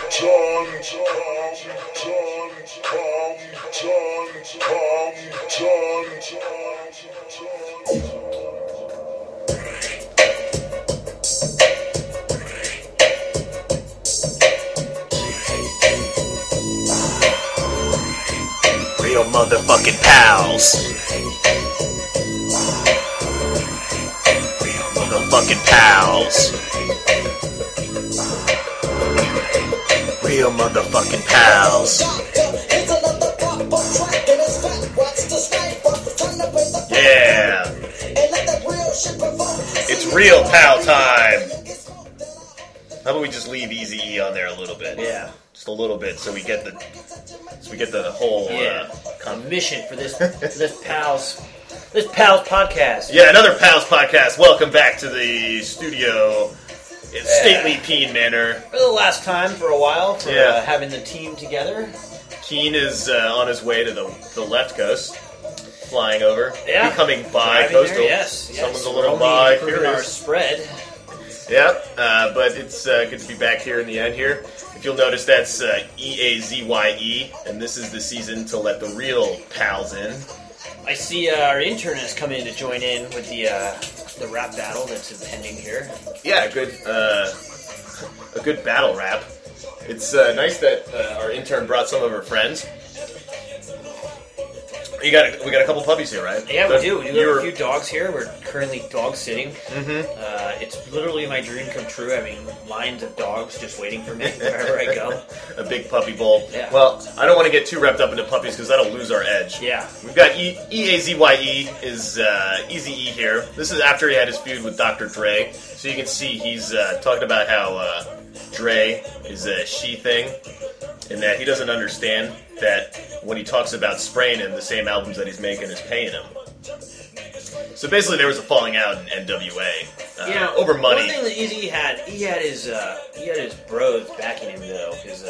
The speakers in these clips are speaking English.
Real motherfucking pals. Real motherfucking pals. Real motherfucking pals. Yeah. It's real pal time. How about we just leave Eazy-E on there a little bit? Yeah. Just a little bit, so we get the whole mission for this pals podcast. Yeah, another pals podcast. Welcome back to the studio in stately Peen Manor. For the last time for a while for having the team together. Keen is on his way to the left coast, flying over, becoming bi-coastal. Yes. Someone's a little bi-curious. Our spread. Yeah, but it's good to be back here in the end here. If you'll notice, that's EAZYE, and this is the season to let the real pals in. I see our intern has come in to join in with the rap battle that's impending here. Yeah, a good battle rap. It's nice that our intern brought some of her friends. We got a couple puppies here, right? Yeah, we do. We do have a few dogs here. We're currently dog sitting. Mm-hmm. It's literally my dream come true. I mean, lines of dogs just waiting for me wherever I go. A big puppy bowl. Yeah. Well, I don't want to get too wrapped up into puppies because that'll lose our edge. Yeah. We've got EAZYE is Eazy-E here. This is after he had his feud with Dr. Dre. So you can see he's talking about how Dre is a she thing. And that he doesn't understand that when he talks about spraying him, the same albums that he's making is paying him. So basically, there was a falling out in NWA over money. One thing that Eazy had, he had his bros backing him though, his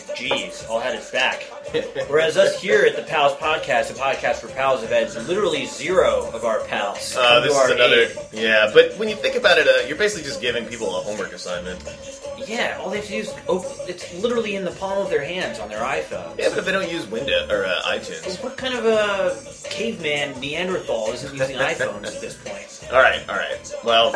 G's all had his back. Whereas us here at the Pals Podcast, the podcast for pals, have had literally zero of our pals. This is another, but when you think about it, you're basically just giving people a homework assignment. Yeah, all they have to do is it's literally in the palm of their hands on their iPhone. Yeah, but if they don't use Windows or iTunes. Well, what kind of a caveman Neanderthal isn't using iPhones at this point? All right. Well,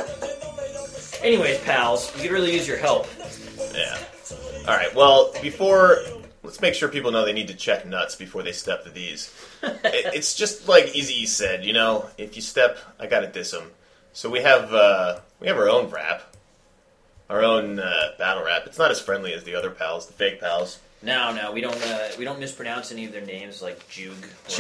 anyways, pals, we could really use your help. Yeah. All right. Well, let's make sure people know they need to check nuts before they step to these. It's just like Eazy-E said, if you step, I gotta diss them. So we have our own rap. Our own battle rap. It's not as friendly as the other pals, the fake pals. No, we don't mispronounce any of their names like Jug.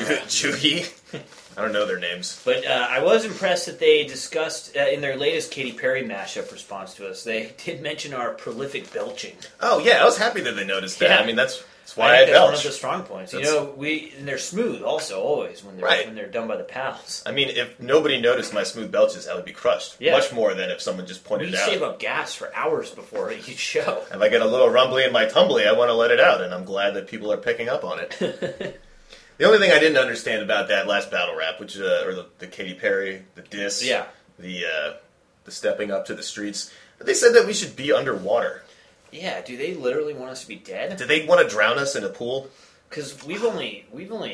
Jugi? I don't know their names. But I was impressed that they discussed, in their latest Katy Perry mashup response to us, they did mention our prolific belching. Oh, yeah, I was happy that they noticed that. Yeah. I mean, that's why I belch. That's one of the strong points. And they're smooth also, always, when they're done by the pals. I mean, if nobody noticed my smooth belches, I would be crushed. Yeah. Much more than if someone just pointed it out. We save up gas for hours before each show. If I get a little rumbly in my tumbly, I want to let it out, and I'm glad that people are picking up on it. The only thing I didn't understand about that last battle rap, which or the Katy Perry, the diss, the stepping up to the streets, they said that we should be underwater. Yeah, do they literally want us to be dead? Do they want to drown us in a pool? Because we've only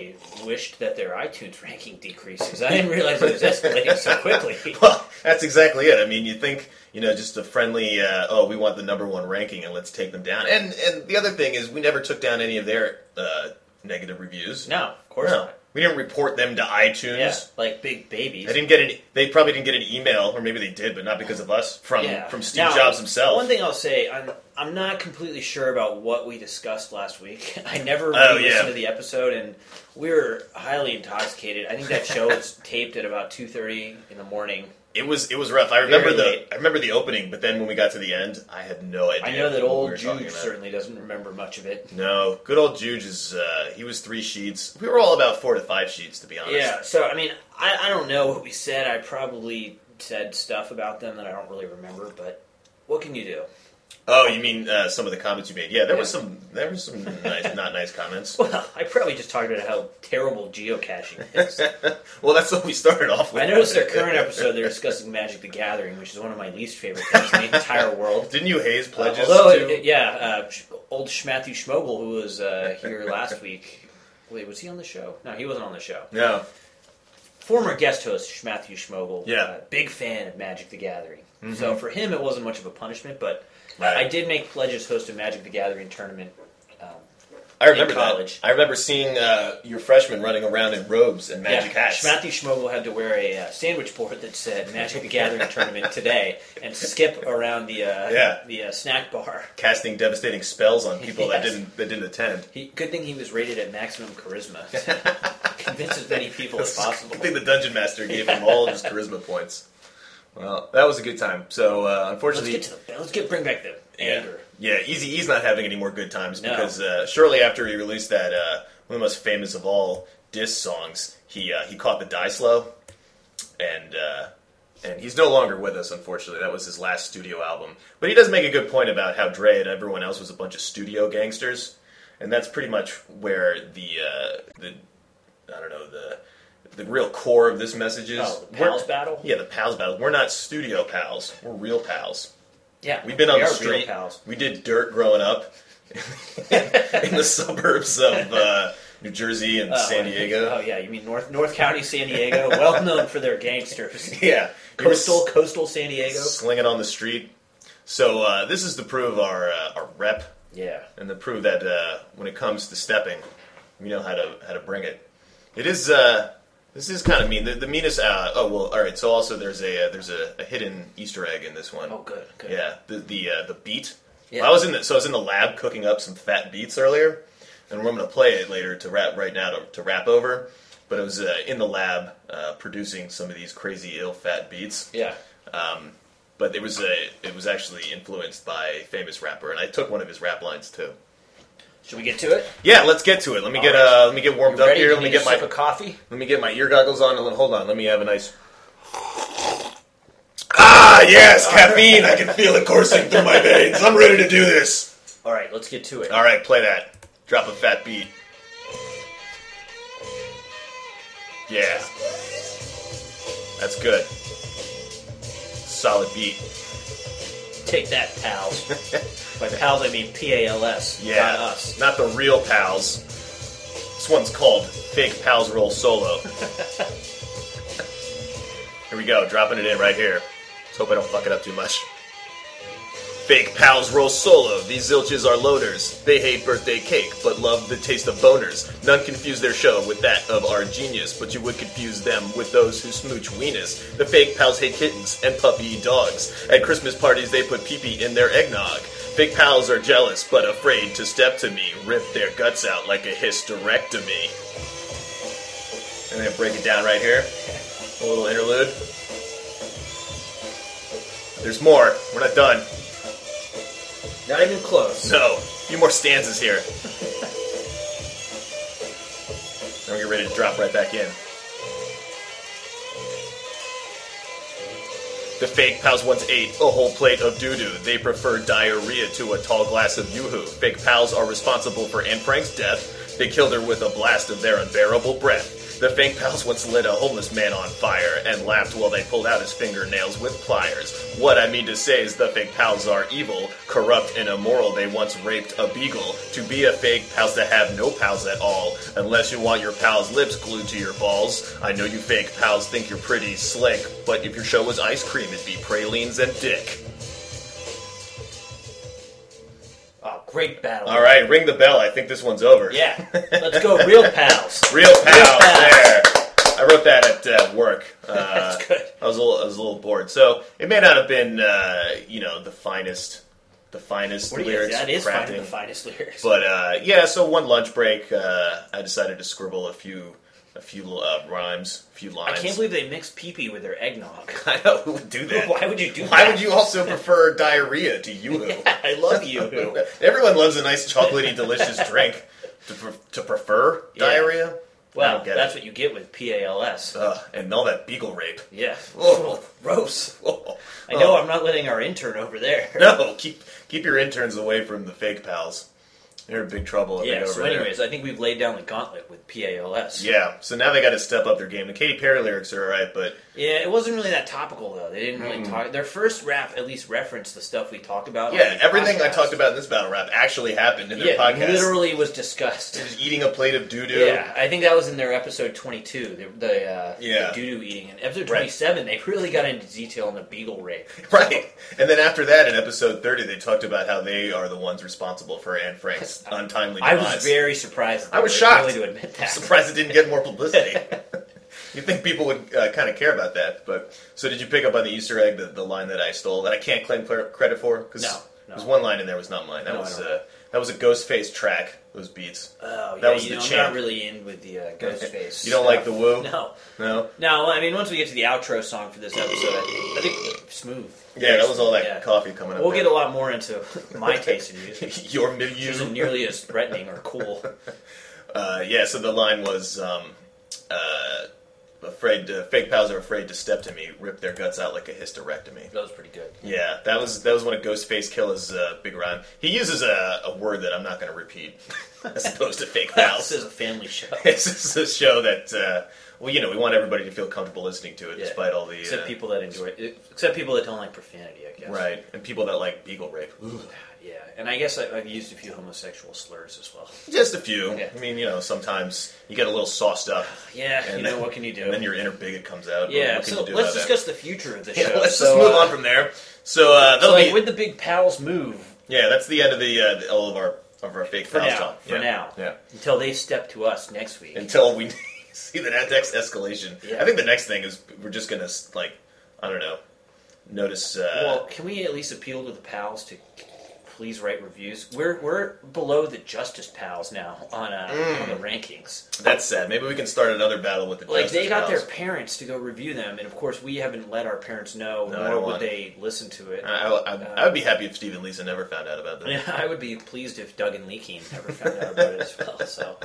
wished that their iTunes ranking decreases. I didn't realize it was escalating so quickly. Well, that's exactly it. I mean, you think, just a friendly, we want the number one ranking and let's take them down. And the other thing is we never took down any of their negative reviews. No, of course not. We didn't report them to iTunes. Yeah, like big babies. They probably didn't get an email, or maybe they did, but not because of us, from Steve Jobs himself. One thing I'll say, I'm not completely sure about what we discussed last week. I never listened to the episode, and we were highly intoxicated. I think that show was taped at about 2:30 in the morning. It was rough. I remember the opening, but then when we got to the end, I had no idea. I know that old Juge certainly doesn't remember much of it. No, good old Juge he was 3 sheets. We were all about 4 to 5 sheets, to be honest. Yeah, so I mean, I don't know what we said. I probably said stuff about them that I don't really remember, but what can you do? Oh, you mean some of the comments you made? Yeah, there was some nice, not nice comments. Well, I probably just talked about how terrible geocaching is. Well, that's what we started off with. I noticed their current episode, they're discussing Magic the Gathering, which is one of my least favorite things in the entire world. Didn't you haze pledges? Old Matthew Schmogel, who was here last week. Wait, was he on the show? No, he wasn't on the show. No. Former guest host Matthew Schmogel. Yeah. Big fan of Magic the Gathering. Mm-hmm. So for him, it wasn't much of a punishment, but right. I did make pledges host a Magic the Gathering tournament. I remember in college. that. I remember seeing your freshmen running around in robes and magic hats. Matthew Schmogel had to wear a sandwich board that said Magic the Gathering tournament today and skip around the snack bar, casting devastating spells on people that didn't attend. Good thing he was rated at maximum charisma. Convince as many people as possible. I think the dungeon master gave him all of his charisma points. Well, that was a good time. So unfortunately, let's bring back the anger. Yeah, Eazy-E's not having any more good times because shortly after he released that one of the most famous of all diss songs, he caught the die slow, and he's no longer with us. Unfortunately, that was his last studio album. But he does make a good point about how Dre and everyone else was a bunch of studio gangsters, and that's pretty much where the real core of this message is. Oh, the pals battle? Yeah, the pals battle. We're not studio pals. We're real pals. Yeah, we've been on the real street. Pals. We did dirt growing up in the suburbs of New Jersey and San Diego. Oh yeah, you mean North County, San Diego, well known for their gangsters. Yeah, coastal San Diego, slinging on the street. So this is to prove our rep. Yeah, and to prove that when it comes to stepping, we know how to bring it. It is. This is kind of mean. The meanest. All right. So also there's a hidden Easter egg in this one. Oh, good. Yeah. The beat. Yeah. Well, I was in the lab cooking up some fat beats earlier, and we're going to play it later to rap over. But it was in the lab producing some of these crazy ill fat beats. Yeah. But it was actually influenced by a famous rapper, and I took one of his rap lines too. Should we get to it? Yeah, let's get to it. Let me get warmed up here. Let me get my sip of coffee. Let me get my ear goggles on. And hold on. Let me have a nice. Ah, yes, caffeine. I can feel it coursing through my veins. I'm ready to do this. All right, let's get to it. All right, play that. Drop a fat beat. Yeah, that's good. Solid beat. Take that, pals. By pals, I mean P-A-L-S. Yeah, not us. Not the real pals. This one's called Fake Pals Roll Solo. Here we go, dropping it in right here. Let's hope I don't fuck it up too much. Fake pals roll solo. These zilches are loaders. They hate birthday cake, but love the taste of boners. None confuse their show with that of our genius, but you would confuse them with those who smooch weenus. The fake pals hate kittens and puppy dogs. At Christmas parties, they put pee-pee in their eggnog. Fake pals are jealous, but afraid to step to me. Rip their guts out like a hysterectomy. And then break it down right here. A little interlude. There's more. We're not done. Not even close. No. A few more stanzas here. Then we get ready to drop right back in. The fake pals once ate a whole plate of doo-doo. They prefer diarrhea to a tall glass of yoo-hoo. Fake pals are responsible for Anne Frank's death. They killed her with a blast of their unbearable breath. The fake pals once lit a homeless man on fire and laughed while they pulled out his fingernails with pliers. What I mean to say is the fake pals are evil, corrupt and immoral. They once raped a beagle. To be a fake pal's to have no pals at all, unless you want your pal's lips glued to your balls. I know you fake pals think you're pretty slick, but if your show was ice cream, it'd be pralines and dick. Oh, great battle. All right, ring the bell. I think this one's over. Yeah, let's go real pals. Real pals, there. I wrote that at work. That's good. I was a little bored. So it may not have been, the finest lyrics. That is crafting, the finest lyrics. But so one lunch break, I decided to scribble a few rhymes, a few lines. I can't believe they mixed pee-pee with their eggnog. I know, who would do that? Why would you do that? Why would you also prefer diarrhea to yoo-hoo? Yeah, I love yoo-hoo. Everyone loves a nice chocolatey, delicious drink. To prefer diarrhea? Well, that's what you get with PALS. And all that beagle rape. Yeah. Whoa. Gross. Whoa. I know I'm not letting our intern over there. No, keep your interns away from the fake pals. They're in big trouble. Yeah, so anyways, I think we've laid down the gauntlet with PALS. Yeah, so now they got to step up their game. The Katy Perry lyrics are alright, but... Yeah, it wasn't really that topical, though. They didn't really talk... Their first rap at least referenced the stuff we talked about. Yeah, everything I talked about in this battle rap actually happened in their podcast. Literally was discussed. Just eating a plate of doo-doo. Yeah, I think that was in their episode 22, the doo-doo eating. In episode 27, they really got into detail on the beagle rape. Right. And then after that, in episode 30, they talked about how they are the ones responsible for Anne Frank's untimely demise. I was very surprised. I was shocked. Really to admit that. I'm surprised it didn't get more publicity. You'd think people would kind of care about that. But so did you pick up on the Easter egg, the line that I stole, that I can't claim credit for? No. There's one line in there was not mine. That was a Ghostface track, those beats. Oh, that was the I'm champ. not really in with the Ghostface. You don't like the woo? No. No? No, I mean, once we get to the outro song for this episode, I think smooth. Yeah, that was all that coffee coming up. We'll get a lot more into my taste in music. Your milieu. Which isn't nearly as threatening or cool. So the line was, fake pals are afraid to step to me, rip their guts out like a hysterectomy. That was pretty good. Yeah, that was one of Ghostface Killer's big rhyme. He uses a word that I'm not going to repeat, as opposed to fake pals. This is a family show. This is a show that, we want everybody to feel comfortable listening to it, despite all the... Except people that enjoy it. Except people that don't like profanity, I guess. Right, and people that like beagle rape. Ooh. Yeah, and I guess I've used a few homosexual slurs as well. Just a few. Yeah. I mean, sometimes you get a little sauced up. Yeah, and then, what can you do? And then your inner bigot comes out. Yeah, so let's discuss the future of the show. Let's just move on from there. So with the big pals move. Yeah, that's the end of the all of our fake pals talk. For now. Yeah. Until they step to us next week. Until we see the next escalation. Yeah. I think the next thing is we're just going to, I don't know, notice... well, can we at least appeal to the pals to please write reviews? We're below the Justice Pals now on the rankings. That's sad. Maybe we can start another battle with the Justice they got Pals. their parents to go review them, and of course we haven't let our parents know, nor would they listen to it. I would be happy if Steve and Lisa never found out about this. Yeah, I would be pleased if Doug and Leaking never found out about it as well. So,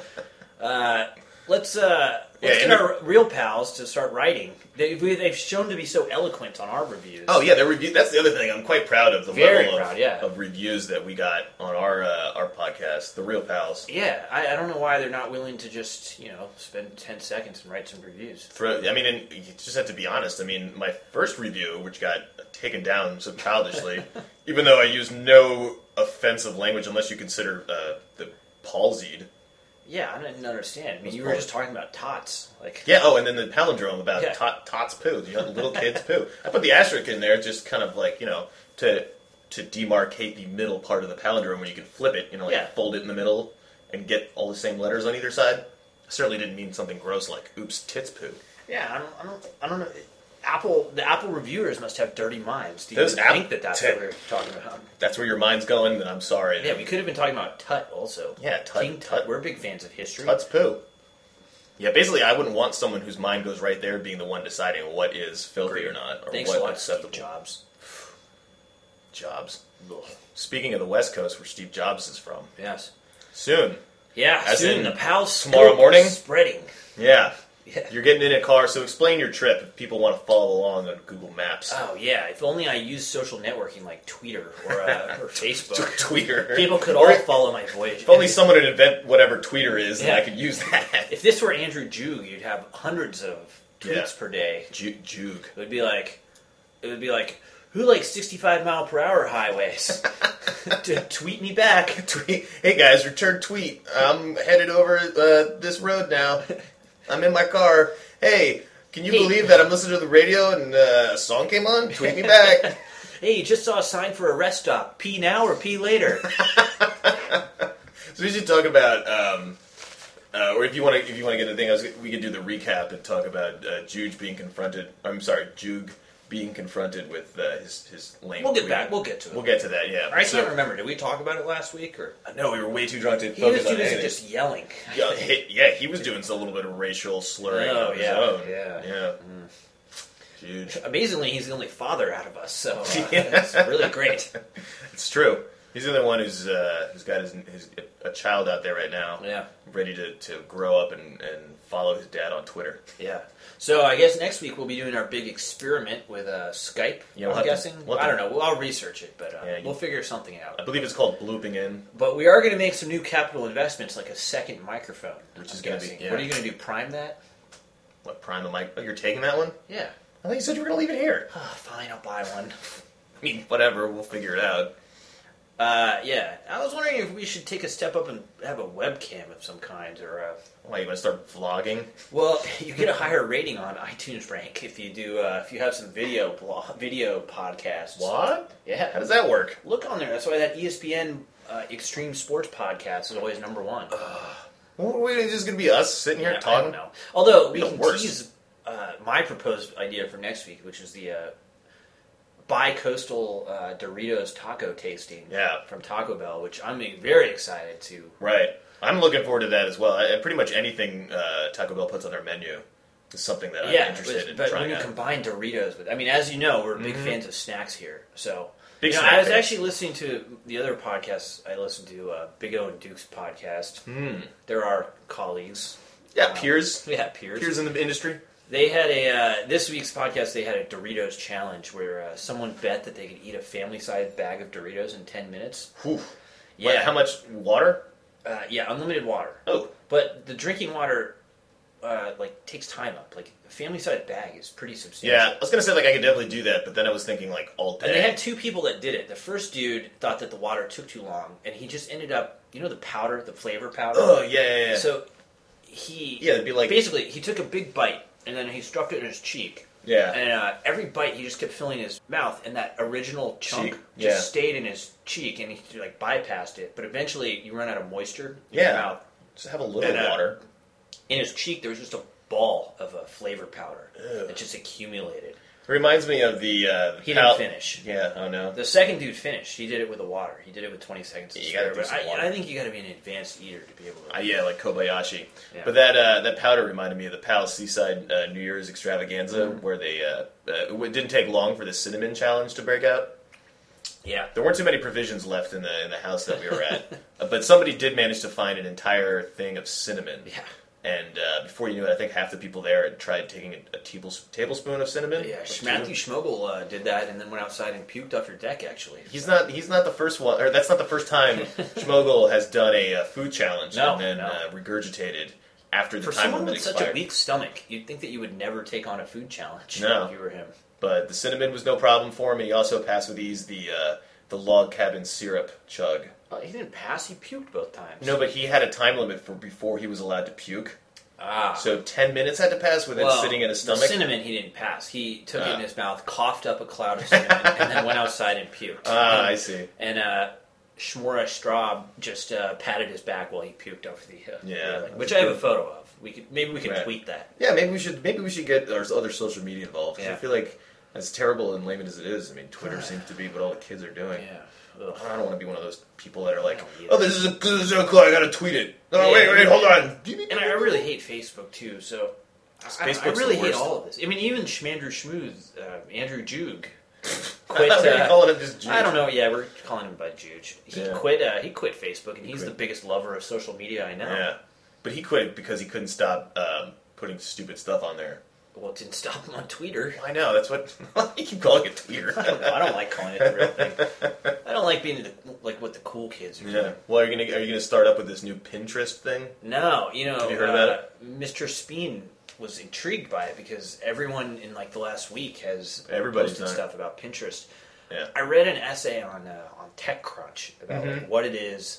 let's get our real pals to start writing. They've shown to be so eloquent on our reviews. Oh yeah, that's the other thing. I'm quite proud of the level of reviews that we got on our podcast, the real pals. Yeah, I don't know why they're not willing to just spend 10 seconds and write some reviews. And you just have to be honest. I mean, my first review, which got taken down so childishly, even though I used no offensive language, unless you consider the palsied. Yeah, I didn't understand. I mean, you were just talking about tots. And then the palindrome about tots poo. Little kids poo. I put the asterisk in there just kind of to demarcate the middle part of the palindrome where you can flip it, fold it in the middle and get all the same letters on either side. I certainly didn't mean something gross like oops, tits poo. Yeah, I don't know. The Apple reviewers must have dirty minds. Do you think that's what we're talking about? That's where your mind's going, then I'm sorry. Yeah, we could have been talking about Tut also. Yeah, King Tut. We're big fans of history. Tut's poo. Yeah, basically, I wouldn't want someone whose mind goes right there being the one deciding what is filthy or not, or Thanks what a lot, acceptable. Steve Jobs. Ugh. Speaking of the West Coast, where Steve Jobs is from. Yes. Soon. Yeah, soon. The pals tomorrow morning? Spreading. Yeah. You're getting in a car, so explain your trip if people want to follow along on Google Maps. Oh, yeah. If only I used social networking like Twitter or Facebook. Tweeter. People could all follow my voyage. If only someone would invent whatever Tweeter is, and I could use that. If this were Andrew Jug, you'd have hundreds of tweets per day. Jug. It would be like, who likes 65-mile-per-hour highways? Tweet me back. Hey, guys, return tweet. I'm headed over this road now. I'm in my car. Hey, can you believe that I'm listening to the radio and a song came on? Tweet me back. Hey, you just saw a sign for a rest stop. Pee now or pee later? So we should talk about, or if you want to get the thing, we could do the recap and talk about Jug being confronted with his lame. We'll get to it. We'll get to that. Yeah. I can't remember. Did we talk about it last week or? No, we were way too drunk to focus on anything. He was too busy just yelling. He was doing a little bit of racial slurring of his own. Yeah. Huge. Amazingly, he's the only father out of us, so it's really great. It's true. He's the only one who's got a child out there right now. Yeah. Ready to grow up and follow his dad on Twitter. Yeah. So I guess next week we'll be doing our big experiment with Skype. Yeah, I'm guessing. I don't know. Well, I'll research it, but we'll figure something out. I believe it's called blooping in. But we are going to make some new capital investments, like a second microphone. Which is going to be. Yeah. What are you going to do? Prime that? What, prime the mic? Oh, you're taking that one? Yeah. I thought you said you were going to leave it here. Fine, I'll buy one. I mean, whatever. We'll figure it out. Yeah. I was wondering if we should take a step up and have a webcam of some kind, or Why, you want to start vlogging? Well, you get a higher rating on iTunes rank if you do. If you have some video podcasts. What? Yeah. How does that work? Look on there. That's why that ESPN Extreme Sports podcast is always number one. It's just going to be us sitting here talking? I don't know. Although we The can worst. tease my proposed idea for next week, which is the bi-coastal Doritos taco tasting from Taco Bell, which I'm very excited to. Right. I'm looking forward to that as well. Pretty much anything Taco Bell puts on their menu is something that I'm interested in but trying when you out. combine Doritos with, I mean, as you know, we're big fans of snacks here. So, Big I snack was fans. actually listening to the other podcasts. I listened to Big O and Duke's podcast. They're our colleagues. Yeah, peers. Yeah, peers. Peers in the industry. They had this week's podcast. They had a Doritos challenge where someone bet that they could eat a family-sized bag of Doritos in 10 minutes. Whew. Yeah, What, how much water? yeah, unlimited water. Oh. But the drinking water takes time up. Like a family-sized bag is pretty substantial. Yeah, I was gonna say I could definitely do that, but then I was thinking all day. And they had two people that did it. The first dude thought that the water took too long, and he just ended up, the powder, the flavor powder. Oh yeah. So it'd be like basically he took a big bite and then he stuffed it in his cheek. Yeah. And every bite he just kept filling his mouth, and that original chunk Cheek. just stayed in his cheek, and he bypassed it. But eventually, you run out of moisture in your mouth. Just have a little water. In his cheek, there was just a ball of flavor powder Ew. that just accumulated. It reminds me of the He didn't finish. Yeah, oh no. The second dude finished. He did it with the water. He did it with 20 seconds to You spare. gotta do But some water. I think you got to be an advanced eater to be able to. Yeah, like Kobayashi. Yeah. But that powder reminded me of the Pal Seaside New Year's extravaganza, where they it didn't take long for the cinnamon challenge to break out. Yeah. There weren't too many provisions left in the house that we were at, but somebody did manage to find an entire thing of cinnamon. Yeah. And before you knew it, I think half the people there had tried taking a tablespoon of cinnamon. Yeah, Matthew Schmogel did that and then went outside and puked off your deck, actually. He's not the first one, or that's not the first time Schmogel has done a food challenge and then regurgitated after the For time someone limit with such expired. a weak stomach, you'd think that you would never take on a food challenge No. if you were him. But the cinnamon was no problem for him. He also passed with ease the log cabin syrup chug. He didn't pass, he puked both times. No, but he had a time limit for before he was allowed to puke. Ah. So 10 minutes had to pass with it sitting in his stomach. The cinnamon he didn't pass. He took it in his mouth, coughed up a cloud of cinnamon, and then went outside and puked. Ah, I see. And Shmura Straub just patted his back while he puked over the railing, which I have a photo of. Maybe we can tweet that. Yeah, maybe we should get our other social media involved. 'Cause Yeah. I feel like, as terrible and lame as it is, I mean, Twitter seems to be what all the kids are doing. Yeah. I don't want to be one of those people that are like, I don't either. "Oh, this is so cool! I gotta tweet it." Oh, Yeah. wait, hold on. And I really hate Facebook too, so I Facebook's really the hate worst. all of this. I mean, even Schmandrew Schmooth, Andrew Jug, I quit. thought we were calling him just Jude. I don't know. Yeah, we're calling him by Juge. He Yeah. quit. He quit Facebook, and he's quit. the biggest lover of social media I know. Yeah, but he quit because he couldn't stop putting stupid stuff on there. Well, it didn't stop him on Twitter. I know, that's what you keep calling it Twitter. I don't like calling it the real thing. I don't like being like what the cool kids are doing. Yeah. Well, are you gonna start up with this new Pinterest thing? No, Have you heard about it? Mr. Speen was intrigued by it because everyone in the last week has Everybody's posted done it. stuff about Pinterest. Yeah. I read an essay on TechCrunch about Mm-hmm. what it is.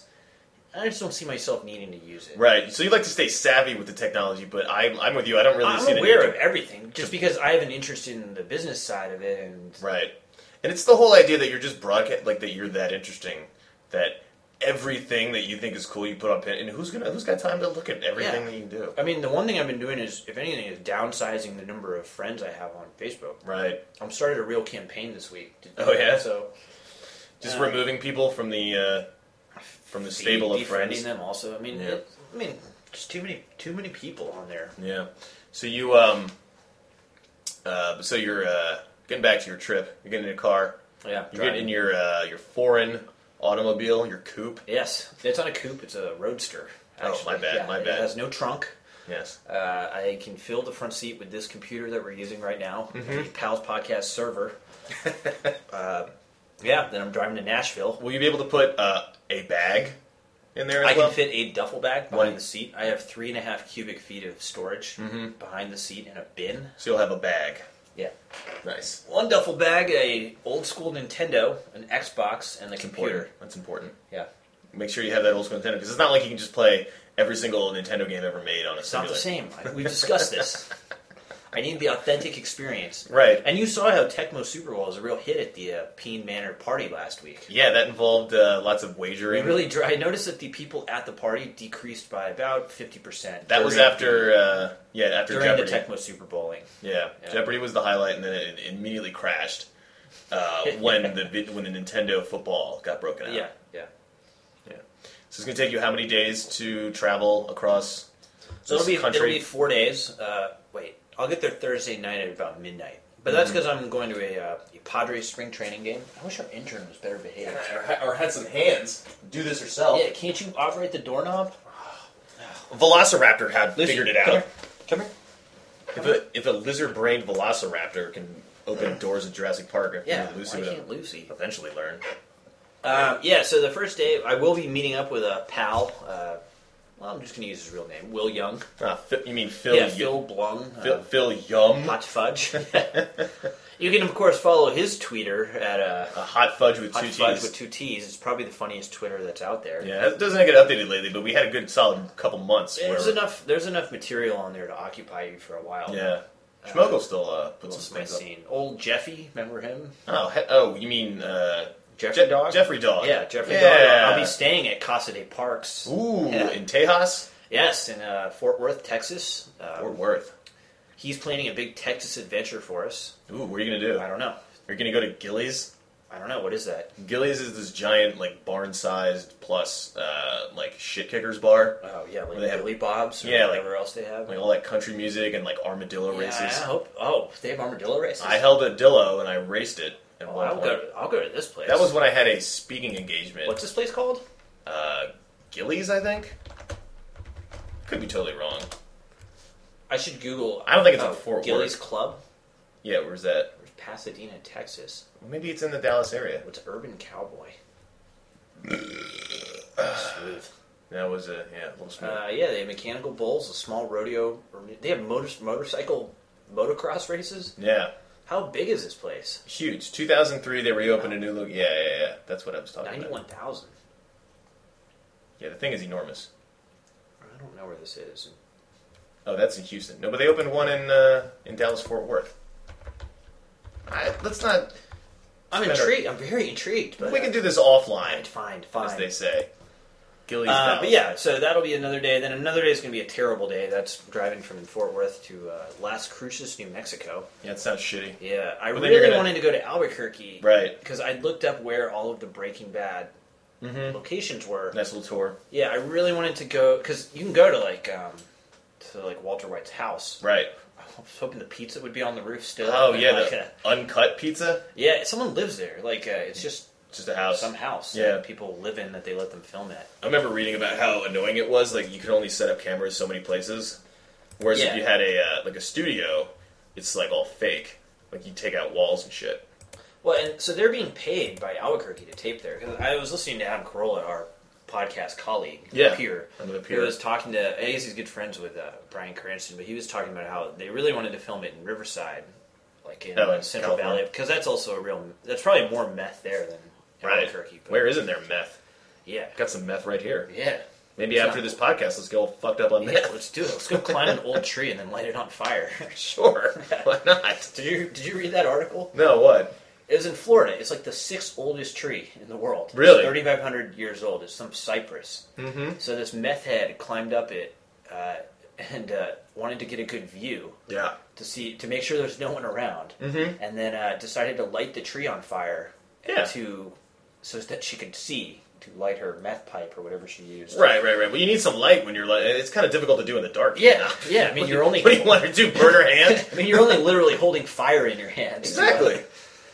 I just don't see myself needing to use it. Right. So you like to stay savvy with the technology, but I'm with you. I don't really see I'm the aware need of everything just because I have an interest in the business side of it, and Right. And it's the whole idea that you're just that you're that interesting, that everything that you think is cool you put on Pin, and who's got time to look at everything Yeah. that you do? I mean, the one thing I've been doing is, if anything, is downsizing the number of friends I have on Facebook. Right. I'm started a real campaign this week. Oh, yeah? So Just removing people from the stable of defriending friends. them also. I mean, Yeah. just too many people on there. Yeah. So you so you're getting back to your trip. You're getting in a car. Yeah, You're getting in your foreign automobile, your coupe. Yes, it's not a coupe; it's a roadster. Actually. Oh, my bad, my bad. It has no trunk. Yes. I can fill the front seat with this computer that we're using right now, the Pals Podcast server. Then I'm driving to Nashville. Will you be able to put a bag in there as I well? can fit a duffel bag behind the seat. I have 3.5 cubic feet of storage behind the seat and a bin. So you'll have a bag. Yeah. Nice. One duffel bag, a old school Nintendo, an Xbox, and the computer. That's important. Yeah. Make sure you have that old school Nintendo, because it's not like you can just play every single Nintendo game ever made on a It's not the simulator. same. We've discussed this. I need the authentic experience. Right. And you saw how Tecmo Super Bowl was a real hit at the Peen Manor party last week. Yeah, that involved lots of wagering. I noticed that the people at the party decreased by about 50%. That was after during Jeopardy. the Tecmo Super Bowling. Yeah, Jeopardy was the highlight, and then it immediately crashed when the Nintendo football got broken out. Yeah. So it's going to take you how many days to travel across So this it'll country? be 4 days. I'll get there Thursday night at about midnight. But that's because I'm going to a Padres spring training game. I wish our intern was better behaved. Or had some hands. Do this yourself. Yeah, can't you operate the doorknob? Velociraptor had Lucy, figured it out. Come here. If a lizard-brained Velociraptor can open doors at Jurassic Park, Lucy why would can't Lucy? eventually learn. So the first day, I will be meeting up with a pal. I'm just going to use his real name, Will Young. You mean Phil? Yeah, Phil Blung. Phil Yum. Hot Fudge. You can, of course, follow his Twitter at A hot fudge with Hot two Fudge T's. with 2 T's. It's probably the funniest Twitter that's out there. Yeah, it doesn't get updated lately, but we had a good solid couple months. There's enough material on there to occupy you for a while. Yeah. Schmogel still put Little some things up. scene. Old Jeffy, remember him? Oh, you mean Jeffrey Dog? Jeffrey Dog. Yeah, Jeffrey Yeah. Dog. I'll be staying at Casa de Parks. Ooh, Yeah. in Tejas? Yes, in Fort Worth, Texas. Fort Worth. He's planning a big Texas adventure for us. Ooh, what are you going to do? I don't know. Are you going to go to Gillies? I don't know. What is that? Gillies is this giant, like, barn-sized plus, like, shit-kickers bar. Oh, yeah, like They have- Billy Bob's or Yeah, like- whatever else they have. Like, all that country music and, like, armadillo Yeah, races. I hope. Oh, they have armadillo races? I held a dillo and I raced it at one I'll point. go to this place. That was when I had a speaking engagement. What's this place called? Gillies, I think? Could be totally wrong. I should Google. I don't think it's in Fort Gillies Worth. Club. Yeah, where's that? Where's Pasadena, Texas? Well, maybe it's in the Dallas area. What's Urban Cowboy? Smooth. That was a little smooth. Yeah, they have mechanical bulls, a small rodeo. They have motorcycle motocross races. Yeah, How big is this place? huge. 2003, they reopened a new look. Yeah. That's what I was talking about. 91,000. Yeah, the thing is enormous. I don't know where this is. Oh, that's in Houston. No, but they opened one in Dallas Fort Worth. Let's not. I'm intrigued. I'm very intrigued. But We can do this offline, Fine. as they say. Gillies. Dallas. But yeah, so that'll be another day. Then another day is going to be a terrible day. That's driving from Fort Worth to Las Cruces, New Mexico. Yeah, it sounds shitty. Yeah, I Well, then you're really gonna- wanted to go to Albuquerque. Right. Because I looked up where all of the Breaking Bad locations were. Nice little tour. Yeah, I really wanted to go because you can go to like Walter White's house. Right. I was hoping the pizza would be on the roof still. Oh, And, yeah, like, the uncut pizza. yeah, someone lives there. Like it's just Just a house. some house Yeah. that people live in that they let them film at. I remember reading about how annoying it was. Like, you could only set up cameras so many places. Whereas if Yeah. you had a studio, it's like all fake. Like, you take out walls and shit. Well, and so they're being paid by Albuquerque to tape there. 'Cause I was listening to Adam Carolla, our podcast colleague, Yeah, peer, under the who pier. was talking to. I guess he's good friends with Bryan Cranston, but he was talking about how they really wanted to film it in Riverside, like in in Central California. Valley, because that's also a real. That's probably more meth there than Right. Albuquerque. But Where isn't there meth? Yeah, Got some meth right here. yeah. Maybe It's after not- this podcast, let's get all fucked up on Yeah, meth. let's do it. Let's go climb an old tree and then light it on fire. Sure. Why not? Did you read that article? No, what? It was in Florida. It's like the 6th oldest tree in the world. Really? It's 3,500 years old. It's some cypress. Mm-hmm. So this meth head climbed up it and wanted to get a good view Yeah. to make sure there's no one around, and then decided to light the tree on fire Yeah. so that she could see to light her meth pipe or whatever she used. Right. Well, you need some light when you're like. It's kind of difficult to do in the dark. Yeah. I mean, you're only. What do you want to do? Burn her hand? I mean, you're only literally holding fire in your hand. Exactly.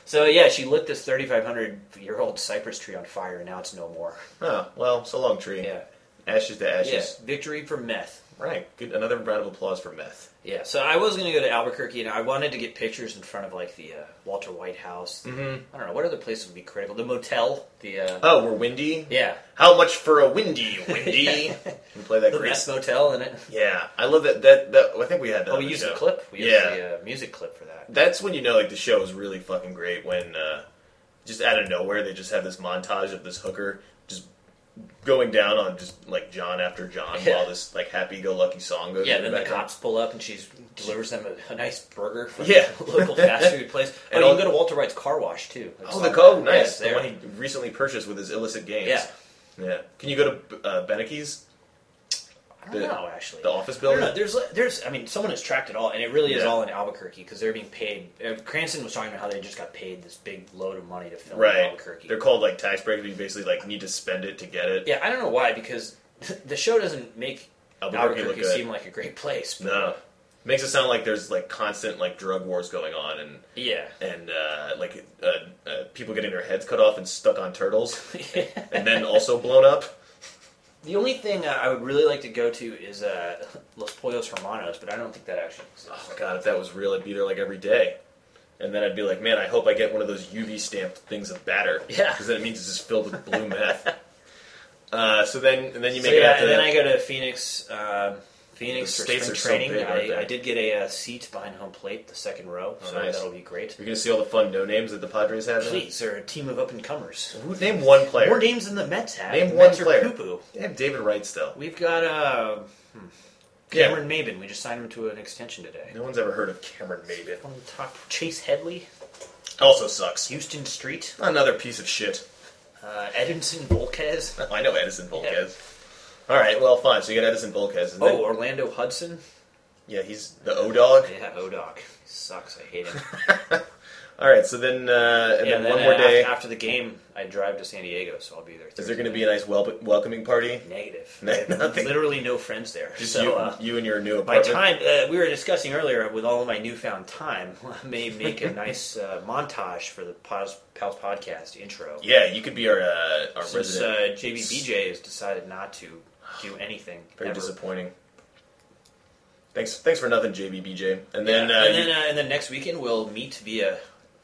So yeah, she lit this 3,500-year-old cypress tree on fire, and now it's no more. Oh, well, so long, tree. Yeah. Ashes to ashes. Yeah. Victory for meth. Right. Good. Another round of applause for meth. Yeah. So I was going to go to Albuquerque, and I wanted to get pictures in front of like the Walter White House. Mm-hmm. I don't know what other places would be critical. The motel. Oh, we're windy. Yeah. How much for a windy? Windy. We play that The great. meth motel in it. Yeah, I love that. I think we had that. Oh, on we the used show. the clip. We used the music clip for that. That's when you know like the show is really fucking great when just out of nowhere they just have this montage of this hooker just going down on just like John after John while this like happy-go-lucky song goes. Yeah, in then the background. cops pull up and she delivers them a nice burger from Yeah. the local fast food place. And Oh, you all- can go to Walter White's car wash too. Nice. Yeah, The one he recently purchased with his illicit gains. Yeah. Yeah. Can you go to Beneke's? I don't know, actually. The office I building? don't know. There's. I mean, someone has tracked it all, and it really is Yeah. all in Albuquerque because they're being paid. Cranston was talking about how they just got paid this big load of money to film in Right. Albuquerque. They're called like tax breaks. You basically like need to spend it to get it. Yeah, I don't know why because the show doesn't make Albuquerque look good. seem like a great place. But, No. Makes it sound like there's like constant like drug wars going on and Yeah. people getting their heads cut off and stuck on turtles and then also blown up. The only thing I would really like to go to is Los Pollos Hermanos, but I don't think that actually exists. Oh god, if that was real, I'd be there like every day. And then I'd be like, man, I hope I get one of those UV stamped things of batter. Yeah. Because then it means it's just filled with blue meth. So then you make So it yeah, out to and then I go to Phoenix. Phoenix The for States spring are so training. big, aren't they? I did get a seat behind home plate, the second row, Oh, so nice. that'll be great. You're gonna see all the fun no names that the Padres have. now? Please, they're a team of up and comers. Name one player. More names than the Mets have. Name The one Mets are player. poo-poo. They have David Wright still. We've got Cameron Maben. We just signed him to an extension today. No one's ever heard of Cameron Maben. On the top, Chase Headley, Also sucks. Houston Street, Another piece of shit. Edinson Volquez. I know Edison Volquez. All right, well, fine. So you got Edison Volquez. And then, Orlando Hudson. yeah, he's the O-Dog. Yeah, O-Dog. He sucks. I hate him. All right, so then, and Yeah, then one more day. After the game, I drive to San Diego, so I'll be there. Is there going to be a nice welcoming party? Negative. No, I have nothing. literally no friends there. Just So, you and your new my apartment. time, we were discussing earlier, with all of my newfound time, I may make a nice montage for the Pals Podcast intro. Yeah, you could be our Since resident. JBBJ has decided not to do anything. Very ever. disappointing. Thanks for nothing, JBBJ. And Yeah, then, and then next weekend we'll meet via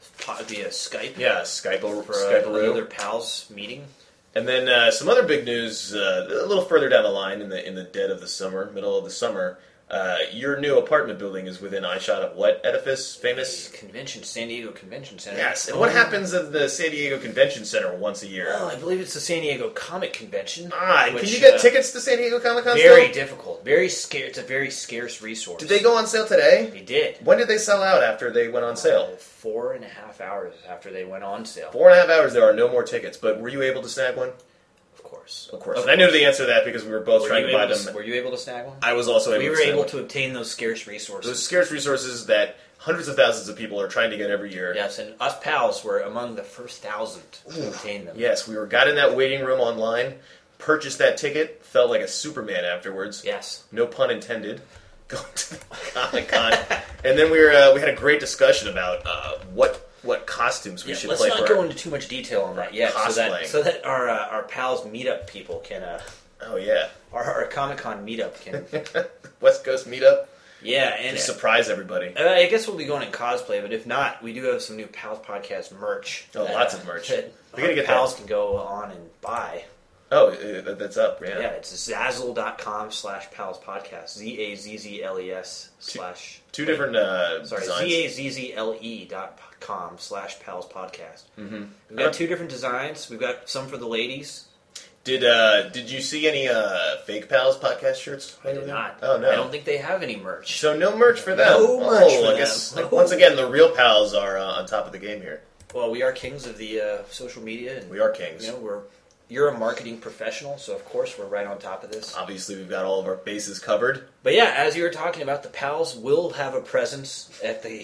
Skype. yeah, Skype For another Pals meeting. And then some other big news a little further down the line in the dead of the summer, middle of the summer. Your new apartment building is within eyeshot of what edifice? Famous? San Diego Convention Center. Yes. And what happens at the San Diego Convention Center once a year? Well, I believe it's the San Diego Comic Convention. Can which, you get tickets to San Diego Comic Con? Very difficult. Very scarce. It's a very scarce resource. Did they go on sale today? They did. When did they sell out after they went on sale? 4.5 hours after they went on sale. 4.5 hours, there are no more tickets. But were you able to snag one? Of course. Of course. And I knew the answer to that because we were both trying to buy them. Were you able to snag one? I was also able We to were snag able one. to obtain those scarce resources. Those scarce resources that hundreds of thousands of people are trying to get every year. Yes, and us pals were among the first 1,000 to obtain them. Yes, got in that waiting room online, purchased that ticket, felt like a Superman afterwards. Yes. No pun intended. Going to the Comic Con, and then we had a great discussion about what costumes we should let's play not for. go into too much detail on that yet, Cosplaying. so that our pals meetup people can Oh yeah, our Comic Con meetup can West Coast meetup. yeah, and Surprise everybody. I guess we'll be going in cosplay, but if not, we do have some new Pals Podcast merch. Oh, lots of merch. That We gotta get pals can go on and buy. Oh, that's up. Yeah, it's Zazzle.com/Pals Podcast. ZAZZLES slash. Two different Sorry, designs. ZAZZLE.com/Pals Podcast. Mm-hmm. We've got two different designs. We've got some for the ladies. Did you see any fake Pals podcast shirts? I did not. Oh no, I don't think they have any merch. So no merch for them. No merch for I them. guess once again the real pals are on top of the game here. Well, we are kings of the social media, and We are kings. you know you're a marketing professional, so of course we're right on top of this. Obviously, we've got all of our bases covered. But yeah, as you were talking about, the pals will have a presence at the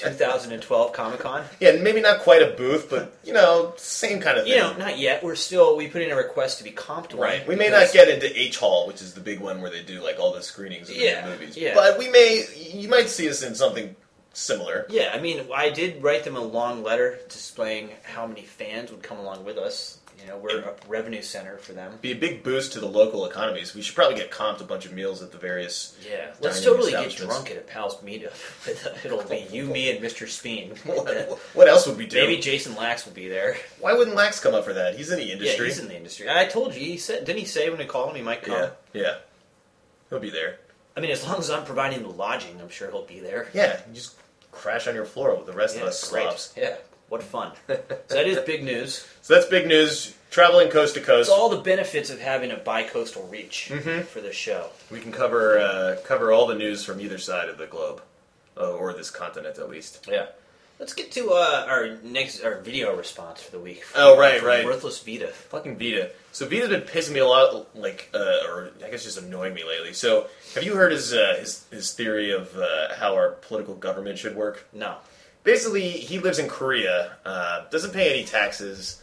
2012 Comic Con. Yeah, maybe not quite a booth, but same kind of thing. Not yet. We put in a request to be comped one. Right. We may not get into H Hall, which is the big one where they do like all the screenings of the new movies. yeah. But you might see us in something similar. Yeah, I mean, I did write them a long letter displaying how many fans would come along with us. You know, we're a revenue center for them. Be a big boost to the local economies. We should probably get comped a bunch of meals at the various. Yeah, let's totally get drunk at a Pal's meetup. It'll be you, me, and Mr. Speen. What else would we do? Maybe Jason Lax will be there. Why wouldn't Lax come up for that? He's in the industry. Yeah, he's in the industry. I told you. He said, didn't he say when I called him he might come? Yeah. He'll be there. I mean, as long as I'm providing the lodging, I'm sure he'll be there. Yeah, you just crash on your floor with the rest of us slobs. Yeah, what fun. So that is big news. So that's big news. Traveling coast to coast. It's all the benefits of having a bi-coastal reach for this show. We can cover all the news from either side of the globe, or this continent at least. Yeah. Let's get to our video response for the week. Right. Worthless Vita. Fucking Vita. So Vita's been pissing me a lot, or I guess just annoying me lately. So have you heard his theory of how our political government should work? No. Basically, he lives in Korea, doesn't pay any taxes,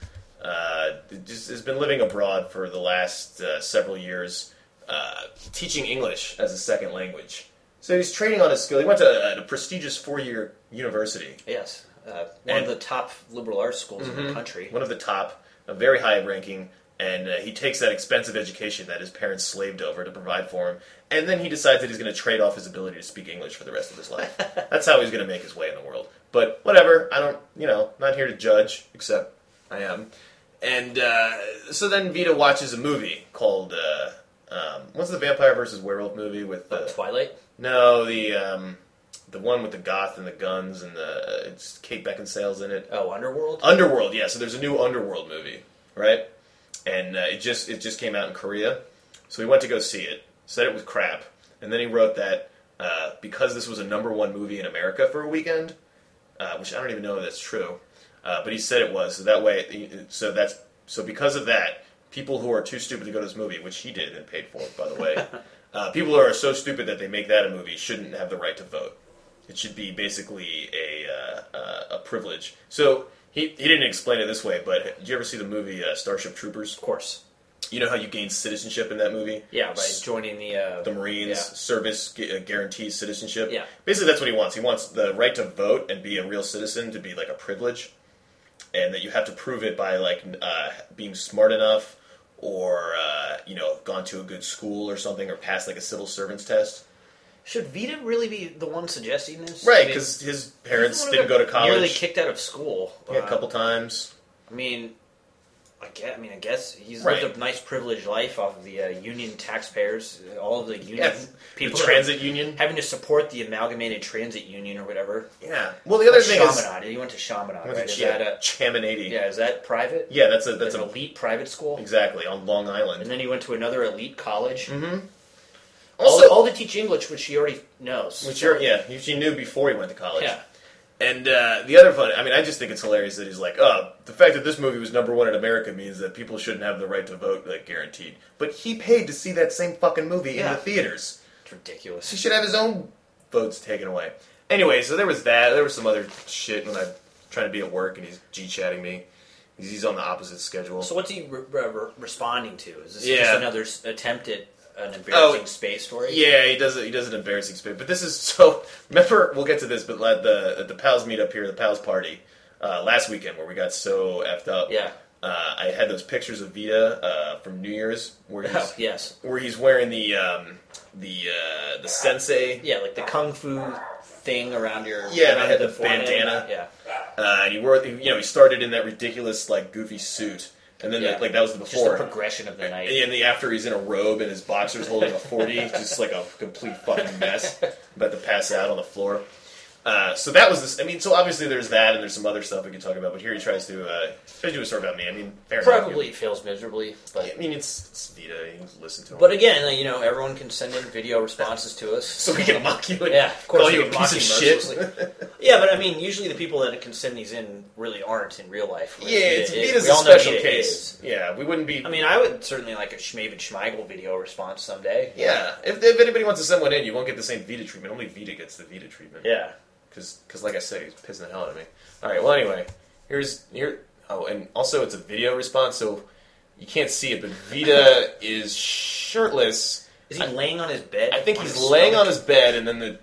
just has been living abroad for the last several years, teaching English as a second language. So he's training on his skill. He went to a prestigious 4-year university. Yes. One of the top liberal arts schools in the country. One of the top, a very high ranking, and he takes that expensive education that his parents slaved over to provide for him, and then he decides that he's going to trade off his ability to speak English for the rest of his life. That's how he's going to make his way in the world. But whatever, I don't, not here to judge, except I am. And so then Vita watches a movie called, what's the vampire versus werewolf movie with... Twilight? No, the one with the goth and the guns and it's Kate Beckinsale's in it. Oh, Underworld? Underworld, yeah. So there's a new Underworld movie, right? And it just came out in Korea. So he went to go see it, said it was crap, and then he wrote that because this was a #1 movie in America for a weekend, which I don't even know if that's true, but he said it was. So that way, so because of that, people who are too stupid to go to this movie, which he did and paid for, by the way, people who are so stupid that they make that a movie shouldn't have the right to vote. It should be basically a privilege. So he didn't explain it this way, but did you ever see the movie Starship Troopers? Of course. You know how you gain citizenship in that movie? Yeah, by joining the Marines. Service guarantees citizenship. Yeah. Basically, that's what he wants. He wants the right to vote and be a real citizen to be like a privilege, and that you have to prove it by being smart enough, or gone to a good school or something, or passed like a civil servants test. Should Vita really be the one suggesting this? Right, because his parents didn't go to college. Nearly kicked out of school. Yeah, a couple times. I guess he's lived a nice privileged life off of the union taxpayers, all of the union people. The transit union. Having to support the amalgamated transit union or whatever. Yeah. Well, the other thing is... He went to Chaminade, right? Chaminade. Yeah, is that private? Yeah, that's an elite private school? Exactly, on Long Island. And then he went to another elite college. Mm-hmm. Also, all to teach English, which he already knows. He knew before he went to college. Yeah. And the other fun, I just think it's hilarious that he's like, the fact that this movie was #1 in America means that people shouldn't have the right to vote, guaranteed. But he paid to see that same fucking movie in the theaters. It's ridiculous. He should have his own votes taken away. Anyway, so there was that. There was some other shit when I'm trying to be at work and he's G-chatting me. He's on the opposite schedule. So what's he responding to? Is this just another attempt at an embarrassing space story? Yeah, he does an embarrassing space. But this is so... Remember, we'll get to this, but at the Pals meetup here, the Pals party, last weekend where we got so effed up. Yeah. I had those pictures of Vita from New Year's where he's, where he's wearing the sensei. Yeah, like the kung fu thing around your... Yeah, they had the bandana. Yeah. And he wore... he started in that ridiculous, goofy suit. And then, that was the before. Just the progression of the night. And the after, he's in a robe and his boxer's holding a 40. Just like a complete fucking mess. About to pass out on the floor. So that was this. So obviously there's that and there's some other stuff we can talk about. But here he tries to do a story about me. Fair enough. Probably fails miserably. But it's Vita. You can listen to him. But again, everyone can send in video responses to us. So we can mock you. Yeah, of course. Call you a piece of shit. Yeah, but usually the people that can send these in really aren't in real life. Right? Yeah, Vita's a special case. Yeah, we wouldn't be... I would certainly like a Schmaven Schmeigel video response someday. Yeah, if anybody wants to send one in, you won't get the same Vita treatment. Only Vita gets the Vita treatment. Yeah. Because like I said, he's pissing the hell out of me. All right, well, anyway, oh, and also it's a video response, so you can't see it, but Vita is shirtless. Is he laying on his bed? I think he's laying on his bed, and then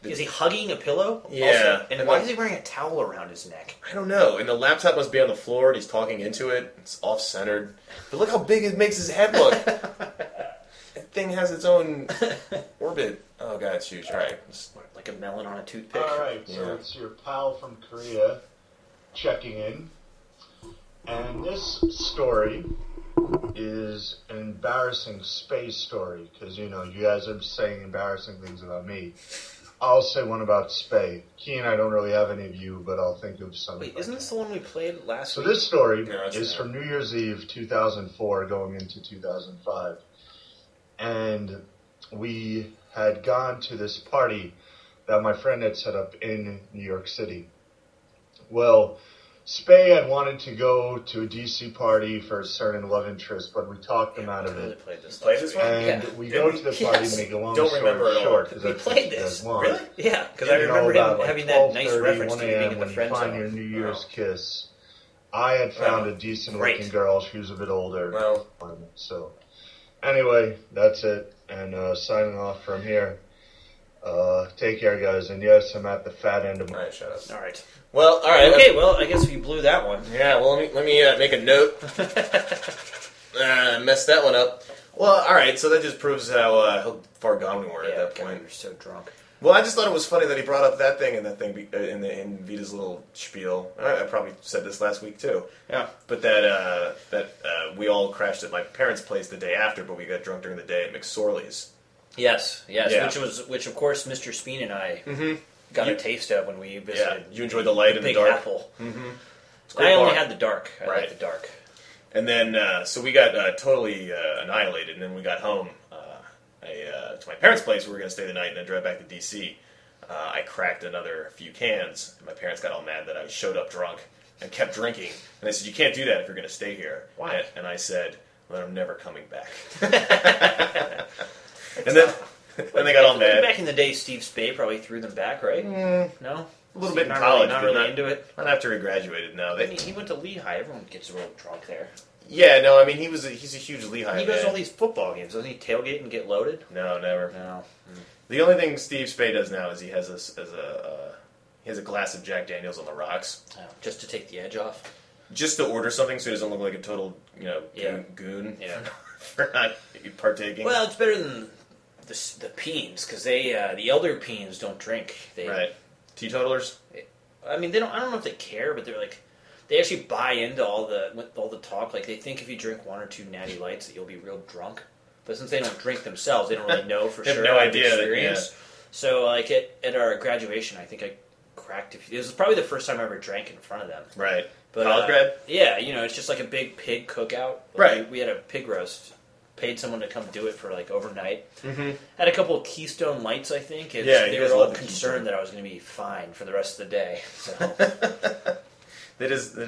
Is he hugging a pillow? Yeah. Also? And why then- is he wearing a towel around his neck? I don't know. And the laptop must be on the floor, and he's talking into it. It's off-centered. But look how big it makes his head look. That thing has its own orbit. Oh, God, it's huge. All right. Like a melon on a toothpick? Alright, so Yeah. it's your pal from Korea checking in. And this story is an embarrassing space story, because, you guys are saying embarrassing things about me. I'll say one about Spay. Keen, I don't really have any of you, but I'll think of some. Wait, isn't this the one we played last So week? this story No, it's is not. from New Year's Eve 2004 going into 2005. And we had gone to this party that my friend had set up in New York City. Well, Spay had wanted to go to a DC party for a certain love interest, but we talked him out of Totally it. played this. Played last this week. one? And Yeah. we Did go we? to the party, Yes. make a long Don't story remember at all. short, 'cause We that's played what you this. guys want. Really? Yeah, because I You know, remember him about, like, having that nice 12:30, reference to 1 you being a.m. in the when you friend find your zone. New Year's kiss. I had found a decent Great. looking girl. She was a bit older. Well, So, anyway, that's it. And signing off from here. Take care, guys. And yes, I'm at the fat end of all my. right, shut up. All right. Well, all right. Okay, well, I guess we blew that one. Yeah, well, let me make a note. Messed that one up. Well, all right, so that just proves how far gone we were at that God, point. we were so drunk. Well, I just thought it was funny that he brought up that thing and that thing in Vita's little spiel. I probably said this last week too. Yeah. But that we all crashed at my parents' place the day after, but we got drunk during the day at McSorley's. Yes, Yeah. which of course Mr. Speen and I Mm-hmm. got You- a taste of when we Yeah, visited. you enjoyed the light and the Big dark. Apple. Mm-hmm. It's a great I only bar. had the dark. I Right. like the dark. And then, so we got totally annihilated, and then we got home to my parents' place. We were going to stay the night and then drive back to D.C. I cracked another few cans, and my parents got all mad that I showed up drunk and kept drinking. And they said, "You can't do that if you're going to stay here." Why? And I said, "Well, I'm never coming back." And then they got all mad. Back in the day, Steve Spade probably threw them back, right? No? A little bit in Not college, Really, not but really not- into it. Not after he graduated, no. I mean, he went to Lehigh. Everyone gets a little drunk there. Yeah, no, I mean, he's a huge Lehigh He goes to fan. all these football games. Doesn't he tailgate and get loaded? No, never. No. The only thing Steve Spade does now is he has he has a glass of Jack Daniels on the rocks, Oh, just to take the edge off. just to order something so he doesn't look like a total Yeah. goon Yeah. for not partaking. Well, it's better than the Peens because the elder Peens don't drink. They, right, teetotalers. I mean, they don't. I don't know if they care, but they're like, they actually buy into all the talk. Like they think if you drink one or two Natty Lights that you'll be real drunk. But since they don't drink themselves, they don't really know for They have sure. no out of idea that- experience. So like at our graduation, I think I cracked. It was probably the first time I ever drank in front of them. Right, But, college grad. Yeah, it's just like a big pig cookout. Right. We had a pig roast. Paid someone to come do it for like overnight. Mm-hmm. Had a couple of Keystone Lights, I think. And Yeah, you they guys were all love the Keystone. concerned that I was going to be fine for the rest of the day. So That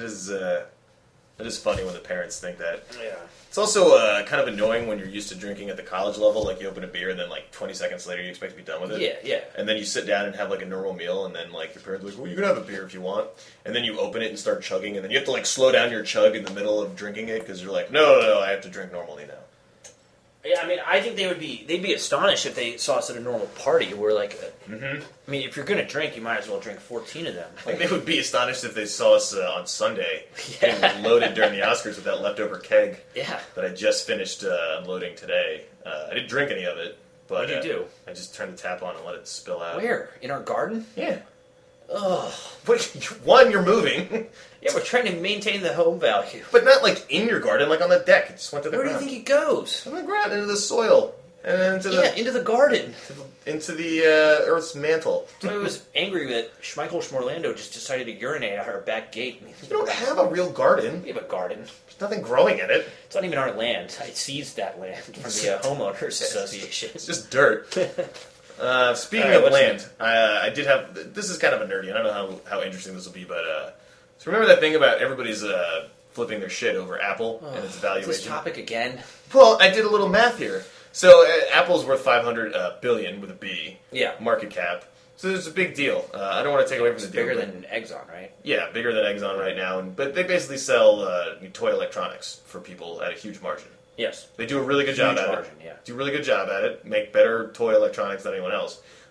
is funny when the parents think that. yeah, It's also kind of annoying when you're used to drinking at the college level. Like you open a beer and then like 20 seconds later you expect to be done with it. yeah. And then you sit down and have like a normal meal, and then like your parents are like, "Well, you can have a beer if you want." And then you open it and start chugging, and then you have to like slow down your chug in the middle of drinking it because you're like, "No, I have to drink normally now." Yeah, I mean, I think they'd be astonished if they saw us at a normal party. Where like, Mm-hmm. I mean, if you're going to drink, you might as well drink 14 of them. Like they would be astonished if they saw us on Sunday Yeah. getting loaded during the Oscars with that leftover keg Yeah. that I just finished unloading today. I didn't drink any of it, but What'd you do? I just turned the tap on and let it spill out. Where? In our garden? Yeah. Ugh. But one, you're moving, Yeah, we're trying to maintain the home value. but not like in your garden, like on the deck. It just went to the Where do you ground. think it goes? On the ground, into the soil, and then into Yeah, into the garden. into the Earth's mantle. So I was angry that Schmeichel Schmorlando just decided to urinate out our back gate. You don't have a real garden. We have a garden. There's nothing growing in it. It's not even our land. I seized that land from the Homeowners Association. It's just dirt. Speaking All right, of what's land, I did have. This is kind of a nerdy. I don't know how interesting this will be, but so remember that thing about everybody's flipping their shit over Apple and its This valuation. topic again. Well, I did a little math here. So Apple's worth 500 billion with a B. Yeah. Market cap. So it's a big deal. I don't want to take away from It's the deal. bigger but- than Exxon, right? Yeah, bigger than Exxon right now. But they basically sell toy electronics for people at a huge margin. Yes. They do a really good job Huge at margin, it. yeah. Do a really good job at it. Make better toy electronics than anyone else.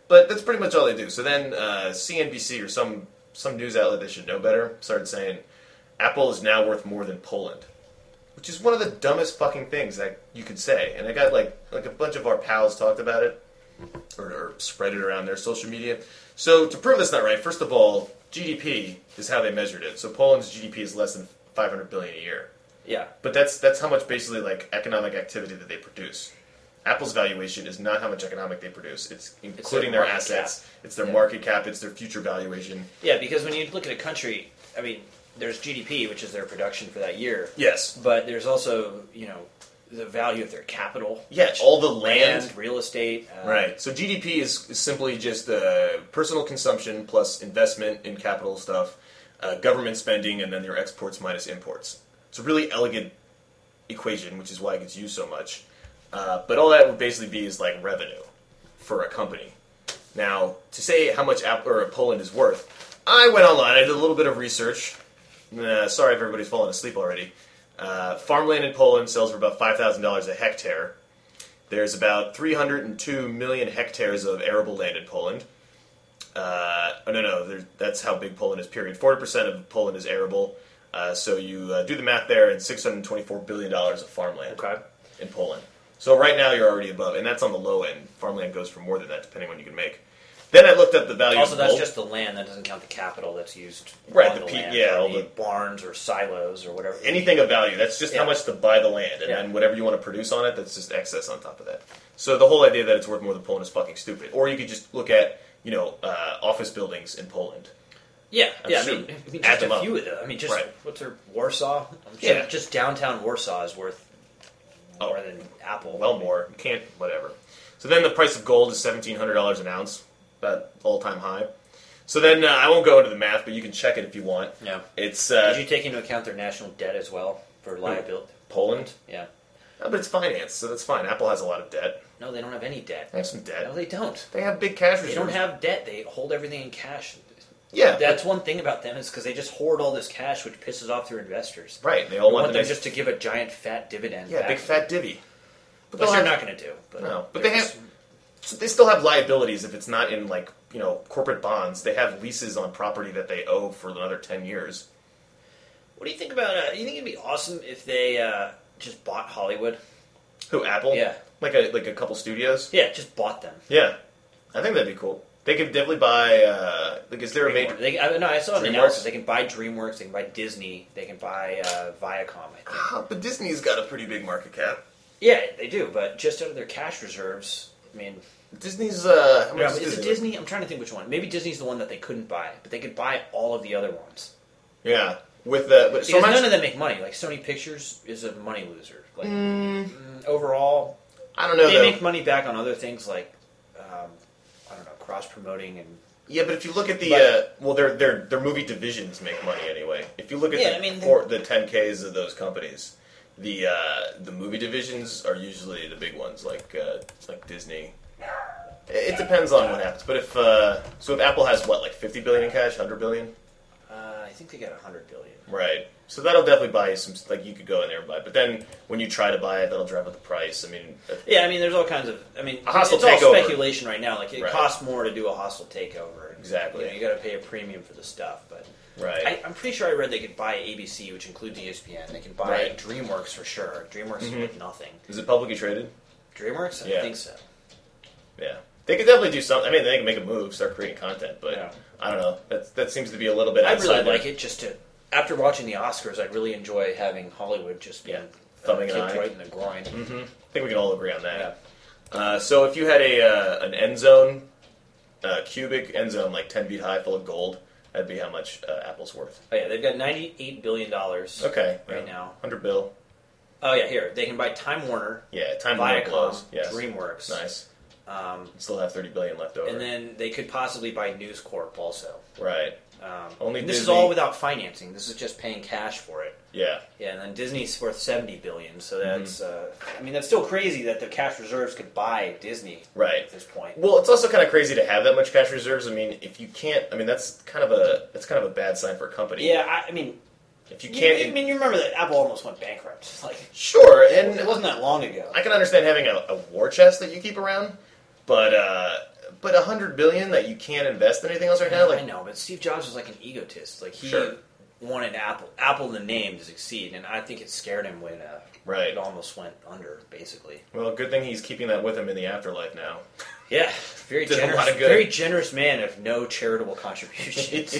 But that's pretty much all they do. So then CNBC or some news outlet that should know better started saying Apple is now worth more than Poland, which is one of the dumbest fucking things that you could say. And I got like a bunch of our pals talked about it or spread it around their social media. So to prove that's not right, first of all, GDP is how they measured it. So Poland's GDP is less than 500 billion a year. Yeah. But that's how much basically like economic activity that they produce. Apple's valuation is not how much economic they produce. It's including their assets. Cap. It's their market cap. It's their future valuation. Yeah, because when you look at a country, I mean, there's GDP, which is their production for that year. Yes. But there's also, the value of their capital. Yeah, all the land. Real estate. Right. So GDP is simply just personal consumption plus investment in capital stuff, government spending, and then your exports minus imports. It's a really elegant equation, which is why it gets used so much. But all that would basically be is like revenue for a company. Now, to say how much Poland is worth, I went online. I did a little bit of research. Sorry if everybody's fallen asleep already. Farmland in Poland sells for about $5,000 a hectare. There's about 302 million hectares of arable land in Poland. That's how big Poland is, period. 40% of Poland is arable. So you do the math there, and $624 billion of farmland in Poland. So right now you're already above, and that's on the low end. Farmland goes for more than that, depending on what you can make. Then I looked up the value Also, of that's gold. just the land. That doesn't count the capital that's used Right, on the the pe- land. yeah, or all the the- barns or silos or whatever. Anything of value. That's just how Yeah. much to buy the land, and Yeah. then whatever you want to produce on it, that's just excess on top of that. So the whole idea that it's worth more than Poland is fucking stupid. Or you could just look at, office buildings in Poland. Yeah, yeah. sure. I mean Add just them a up. few of them. I mean, just Right. what's there? Warsaw. I'm sure Yeah. just downtown Warsaw is worth more than Apple. Well, more. You can't, whatever. So then the price of gold is $1,700 an ounce, about all-time high. So then I won't go into the math, but you can check it if you want. Yeah. It's Did you take into account their national debt as well for liability? Poland. Yeah. Oh, but it's financed, so that's fine. Apple has a lot of debt. No, they don't have any debt. They have some debt. No, they don't. They have big cash They reserves. don't have debt. They hold everything in cash. Yeah, That's one thing about them is because they just hoard all this cash, which pisses off their investors. right. They all They want want the them next- just to give a giant fat dividend. yeah, back. big fat divvy. But Which they'll they're have- not going to do. But No, but they're they just- have. They still have liabilities if it's not in corporate bonds. They have leases on property that they owe for another 10 years. What do you think about? You think it'd be awesome if they just bought Hollywood? Who, Apple? Yeah. Like a couple studios. Yeah, just bought them. Yeah, I think that'd be cool. They could definitely buy. Is there a major? I saw an DreamWorks? announcement. They can buy DreamWorks. They can buy Disney. They can buy Viacom. I think. But Disney's got a pretty big market cap. Yeah, they do. But just out of their cash reserves, I mean, Disney's. How much yeah, is is it Disney? Disney? I'm trying to think which one. Maybe Disney's the one that they couldn't buy, but they could buy all of the other ones. Yeah, with the. But Because none of them make money. Like Sony Pictures is a money loser. Like overall, I don't know. they though. make money back on other things like I don't know, cross promoting and. Yeah, but if you look at the their movie divisions make money anyway. If you look at the 10Ks of those companies, the movie divisions are usually the big ones, like Disney. It depends on what happens, but if Apple has what, like 50 billion in cash, 100 billion, I think they got 100 billion. right? So that'll definitely buy you some. Like you could go in there and buy, but then when you try to buy it, that'll drive up the price. I mean, Yeah, I mean, there's all kinds of. I mean, A hostile it's all takeover. speculation right now. Like it Right. costs more to do a hostile takeover. Exactly. You got to pay a premium for the stuff, but. right? I'm pretty sure I read they could buy ABC, which includes ESPN. They can buy Right. DreamWorks for sure. DreamWorks is worth nothing. Is it publicly traded? DreamWorks? I Yeah. think so. Yeah, they could definitely do something. I mean, they can make a move, start creating content, but Yeah. I don't know. That seems to be a little bit. I'd really outside like it just to. After watching the Oscars, I'd really enjoy having Hollywood just being Thumbing an kicked eye. right in the groin. Mm-hmm. I think we can all agree on Yeah. that. So if you had an end zone, cubic end zone, like 10 feet high, full of gold, that'd be how much Apple's worth. Oh yeah, they've got $98 billion Okay, right now. 100 bill. Oh yeah, here they can buy Time Warner, Yeah, time to Viacom, close. Yes, DreamWorks, nice. um, Still have 30 billion left over. and then they could possibly buy News Corp also. right. Only and this is Disney- all without financing. This is just paying cash for it. Yeah. Yeah, and then Disney's worth $70 billion. So that's, I mean, that's still crazy that the cash reserves could buy Disney Right. at this point. Well, it's also kind of crazy to have that much cash reserves. I mean, if you can't, I mean, that's kind of a bad sign for a company. Yeah, I mean, If you can't, I mean, you remember that Apple almost went bankrupt. Like, sure, it and wasn't that long ago. I can understand having a war chest that you keep around, but but $100 billion that you can't invest in anything else right now. Like, I know, but Steve Jobs was like an egotist. Like he Sure. wanted Apple the name to succeed, and I think it scared him when Right. it almost went under, basically. well, good thing he's keeping that with him in the afterlife now. Yeah, very Did a generous, lot of good. very generous man of no charitable contributions.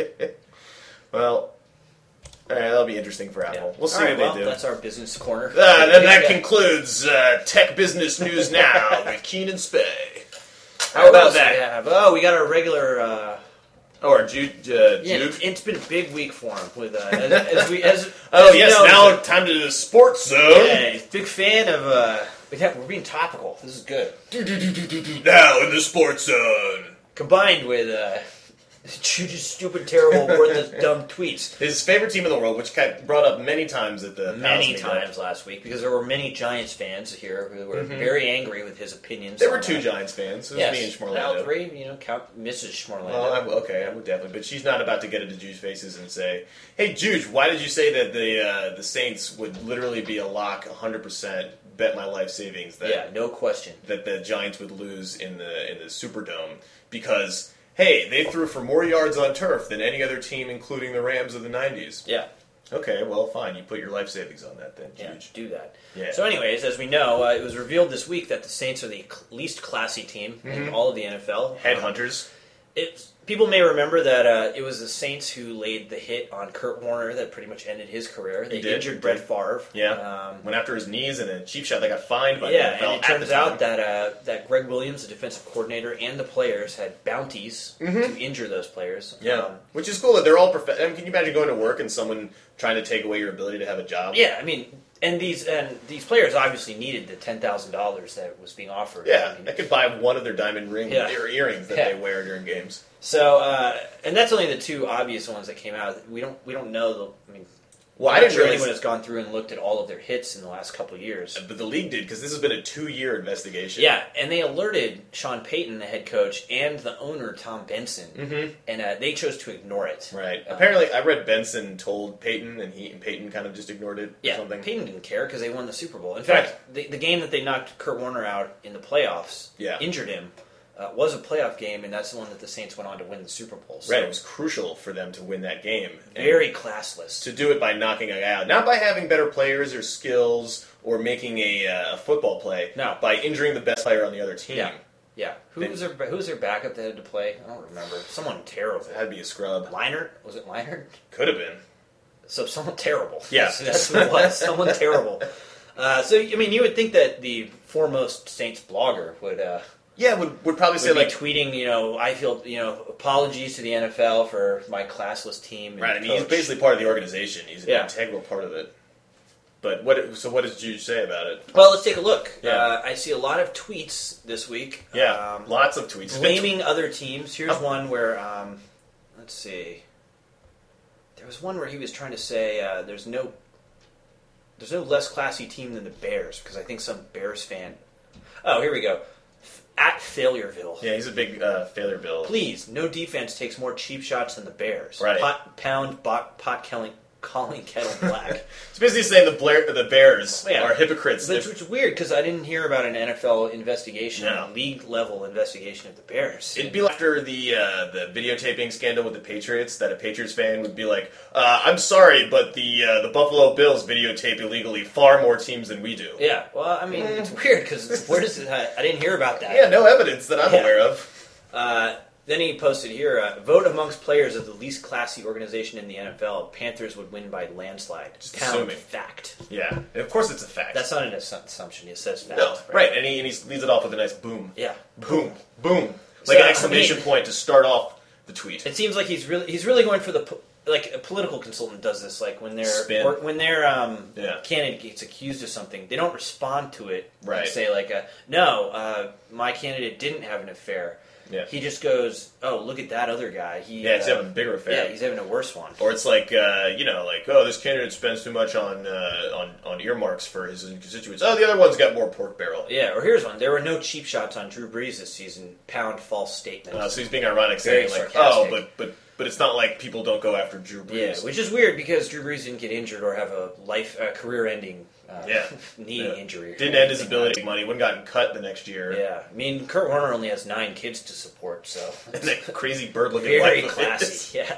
Well, all right, that'll be interesting for Apple. Yeah. We'll see All right, what well, they do. That's our business corner. Then that Yeah. concludes Tech Business News Now with Keenan Spay. How What about else do we that? have? Oh, we got our regular. Or Jude? Yeah, Jude? it's been a big week for him. With as Oh, as you yes, know, now time to the sports zone. yeah, he's a big fan of. We're being topical. This is good. Now in the sports zone. Combined with Juju's stupid, terrible, worthless, dumb tweets. His favorite team in the world, which got brought up many times at the Many Pals meetup. times last week, because there were many Giants fans here who were very angry with his opinions. There were on two that. Giants fans. It was Yes, me and Schmorlando. well, three. Count Mrs. Schmorlando. Well, I would definitely, but she's not about to get into Juge's faces and say, "Hey, Juge, why did you say that the Saints would literally be a lock, 100%, bet my life savings that Yeah, no question. that the Giants would lose in the Superdome because hey, they threw for more yards on turf than any other team, including the Rams of the '90s." Yeah, Okay, well, fine, you put your life savings on that then, yeah, Juge. do that. Yeah. So, anyways, as we know, it was revealed this week that the Saints are the least classy team in all of the NFL. Headhunters. People may remember that it was the Saints who laid the hit on Kurt Warner that pretty much ended his career. They did, injured did. Brett Favre. Yeah, went after his knees in a cheap shot. They got fined by Yeah, the NFL and it at the turns time. out that Greg Williams, the defensive coordinator, and the players had bounties to injure those players. Yeah, which is cool that they're all I mean, can you imagine going to work and someone trying to take away your ability to have a job? Yeah, I mean, and these players obviously needed the $10,000 that was being offered. Yeah, I mean, I could buy one of their diamond ring Yeah. or earrings that Yeah. they wear during games. so, and that's only the two obvious ones that came out. We don't know. I mean, Well, I'm I not didn't sure realize, anyone has gone through and looked at all of their hits in the last couple of years. but the league did because this has been a 2-year investigation. Yeah, and they alerted Sean Payton, the head coach, and the owner Tom Benson, and they chose to ignore it. Right. Apparently, I read Benson told Peyton, and Peyton kind of just ignored it. Or Yeah, something. Payton didn't care because they won the Super Bowl. In fact, the game that they knocked Kurt Warner out in the playoffs, Yeah. injured him, was a playoff game, and that's the one that the Saints went on to win the Super Bowl. So Right. It was crucial for them to win that game. And very classless. to do it by knocking a guy out, not by having better players or skills or making a football play. No. By injuring the best player on the other team. Yeah, yeah. Who's their backup that had to play? I don't remember. Someone terrible. That'd be a scrub. Leinart? Was it Leinart? Could have been. So someone terrible. Yeah. That's what it was. Someone terrible. So I mean, you would think that the foremost Saints blogger would. Yeah, would probably say Would be like tweeting, I feel, apologies to the NFL for my classless team. And right. I mean, he's coach. basically part of the organization. He's an Yeah. integral part of it. But what does Juge say about it? Well, let's take a look. Yeah. I see a lot of tweets this week. Yeah, lots of tweets. Blaming other teams. Here's one where, let's see. There was one where he was trying to say there's no less classy team than the Bears because I think some Bears fan. Oh, here we go. At Failureville. Yeah, he's a big failure bill. Please, no defense takes more cheap shots than the Bears. Right. Pot calling kettle black. It's basically saying the Bears Yeah. are hypocrites. Which is weird because I didn't hear about an NFL investigation, No. a league level investigation of the Bears. It'd be like after the videotaping scandal with the Patriots that a Patriots fan would be like, "I'm sorry, but the Buffalo Bills videotape illegally far more teams than we do." Yeah, well, I mean, it's weird because where does it? I didn't hear about that. Yeah, no evidence that I'm Yeah. aware of. Then he posted here: vote amongst players of the least classy organization in the NFL. Panthers would win by landslide. Just Pound assuming. fact. Yeah, of course it's a fact. That's not an assumption. It says fact. no right, and he leads it off with a nice boom, Yeah. boom, boom, So, like an I exclamation mean- point to start off the tweet. It seems like he's really going for the like a political consultant does this. Like when Spin. when their Yeah. candidate gets accused of something, they don't respond to it. Right. And say like, no, my candidate didn't have an affair. Yeah. He just goes, oh, look at that other guy. He's having a bigger affair. Yeah, he's having a worse one. Or it's like, oh, this candidate spends too much on earmarks for his constituents. Oh, the other one's got more pork barrel. Yeah, or here's one. There were no cheap shots on Drew Brees this season. Pound false statement. So he's being ironic, Very saying like, sarcastic. oh, but it's not like people don't go after Drew Yeah, Brees. which is weird because Drew Brees didn't get injured or have a career-ending knee injury. Didn't end his ability to make money. Wouldn't gotten cut the next year. Yeah, I mean, Kurt Warner only has 9 kids to support, so And that crazy bird-looking very wife of classy. his. Yeah.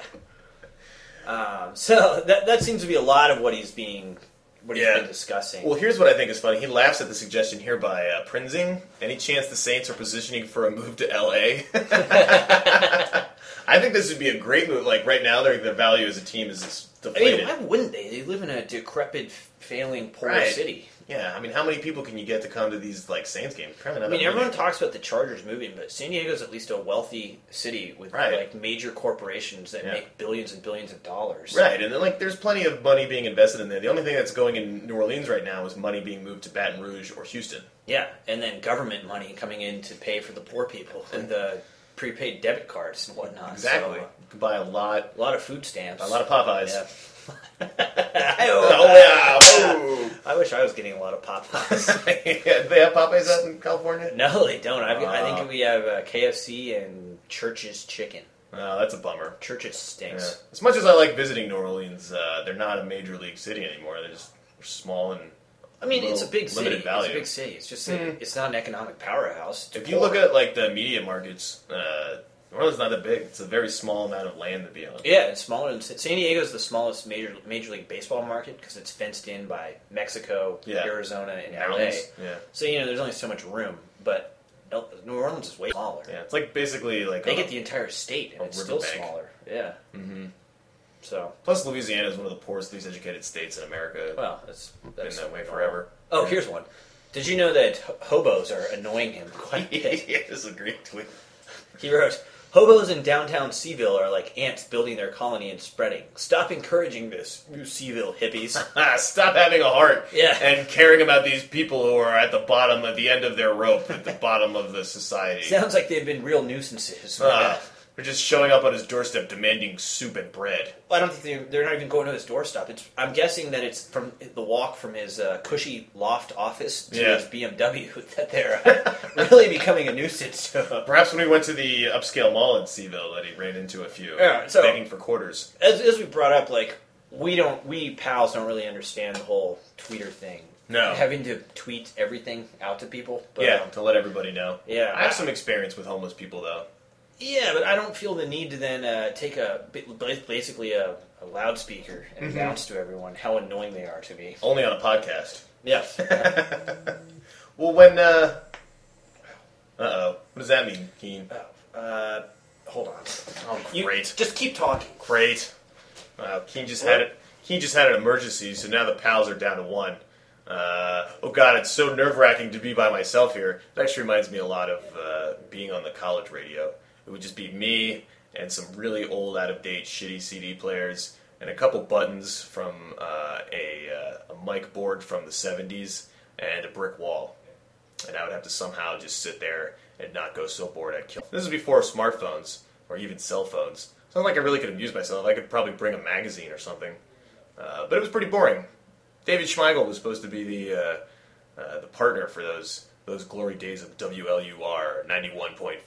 So that seems to be a lot of what he's been discussing. Well, here's what I think is funny. He laughs at the suggestion here by Prinzing. Any chance the Saints are positioning for a move to L.A.? I think this would be a great move. Like, right now, their value as a team is deflated. I mean, why wouldn't they? They live in a decrepit, failing, poor Right. city. Yeah, I mean, how many people can you get to come to these like Saints games? Apparently not I mean, that everyone many. talks about the Chargers moving, but San Diego's at least a wealthy city with Right. like major corporations that Yeah. make billions and billions of dollars. Right, and then like there's plenty of money being invested in there. The only thing that's going in New Orleans right now is money being moved to Baton Rouge or Houston. Yeah, and then government money coming in to pay for the poor people and the prepaid debit cards and whatnot. Exactly. So, You can buy a lot a lot of food stamps. of Popeyes. Yeah. Oh yeah! Whoa. I wish I was getting a lot of Popeyes. Yeah, do they have Popeyes out in California? No, they don't. I think we have KFC and Church's Chicken. Oh, that's a bummer. Church's Yeah. stinks. As much as I like visiting New Orleans, they're not a major league city anymore. They're just small and I mean, it's a big city. limited value. It's a big city. It's just that it's not an economic powerhouse. It's If you look at like the media markets, New Orleans is not that big. It's a very small amount of land to be on. yeah, it's smaller than San Diego is the smallest major league baseball market because it's fenced in by Mexico, Yeah. Arizona, and LA. Mountains. Yeah, So there's only so much room, but New Orleans is way smaller. yeah. It's like basically like They get the entire state, and a it's still riverbank. smaller. Yeah. hmm So, Plus, Louisiana is one of the poorest, least educated states in America. well, that's Been that way forever. Oh, here's one. Did you know that hobos are annoying him quite a bit? Yeah, this is a great tweet. He wrote, "Hobos in downtown Seaville are like ants building their colony and spreading. Stop encouraging this, you Seaville hippies." Stop having a heart Yeah. and caring about these people who are at the bottom, at the end of their rope, at the bottom of the society. Sounds like they've been real nuisances. They're just showing up on his doorstep demanding soup and bread. I don't think they're not even going to his doorstep. I'm guessing that it's from the walk from his cushy loft office to Yeah. his BMW that they're really becoming a nuisance to him. Perhaps when we went to the upscale mall in Seaville that he ran into a few Yeah, so- begging for quarters. As we brought up, like we pals don't really understand the whole tweeter thing. No. Having to tweet everything out to people. But, Yeah, to let everybody know. Yeah. I have some experience with homeless people, though. Yeah, but I don't feel the need to then take basically a loudspeaker and announce to everyone how annoying they are to me. Only on a podcast. Yeah. Well, when... Uh-oh. What does that mean, Keen? Hold on. Oh, You great. just keep talking. Great. Keen just had it. Keen just had an emergency, so now the pals are down to one. Oh god, it's so nerve-wracking to be by myself here. It actually reminds me a lot of being on the college radio. It would just be me and some really old, out-of-date, shitty CD players, and a couple buttons from a mic board from the 70s, and a brick wall. And I would have to somehow just sit there and not go so bored I'd kill. This is before smartphones, or even cell phones. Sounds like I really could amuse myself. I could probably bring a magazine or something. But it was pretty boring. David Schmeigel was supposed to be the partner for those glory days of WLUR 91.5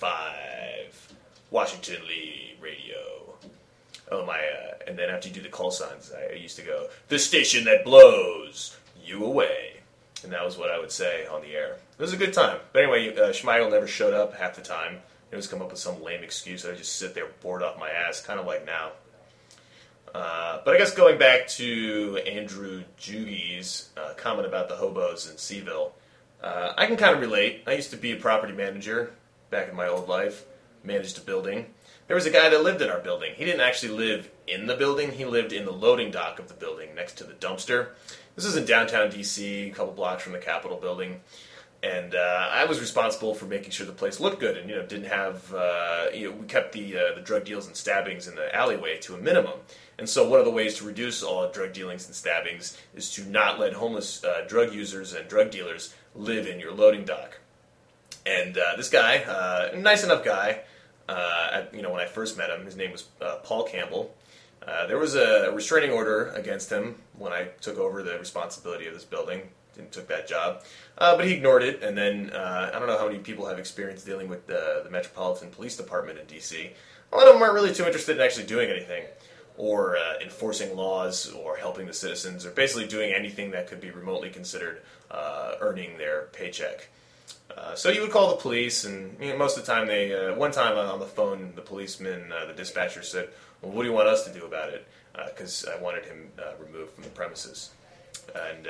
Washington Lee Radio. Oh my! And then after you do the call signs, I used to go, "The station that blows you away," and that was what I would say on the air. It was a good time. But anyway, Schmeigel never showed up half the time. He always come up with some lame excuse. I would just sit there bored off my ass, kind of like now. But I guess going back to Andrew Jugi's comment about the hobos in Seaville, I can kind of relate. I used to be a property manager back in my old life, managed a building. There was a guy that lived in our building. He didn't actually live in the building. He lived in the loading dock of the building next to the dumpster. This is in downtown D.C., a couple blocks from the Capitol building. And I was responsible for making sure the place looked good, and didn't have we kept the drug deals and stabbings in the alleyway to a minimum. And so one of the ways to reduce all drug dealings and stabbings is to not let homeless drug users and drug dealers live in your loading dock. And this guy, nice enough guy, when I first met him, his name was Paul Campbell. There was a restraining order against him when I took over the responsibility of this building. And took that job, but he ignored it. And then I don't know how many people have experience dealing with the Metropolitan Police Department in D.C. A lot of them aren't really too interested in actually doing anything. or enforcing laws, or helping the citizens, or basically doing anything that could be remotely considered earning their paycheck. So you would call the police, and most of the time one time on the phone, the policeman, the dispatcher said, "Well, what do you want us to do about it?" Because I wanted him removed from the premises. And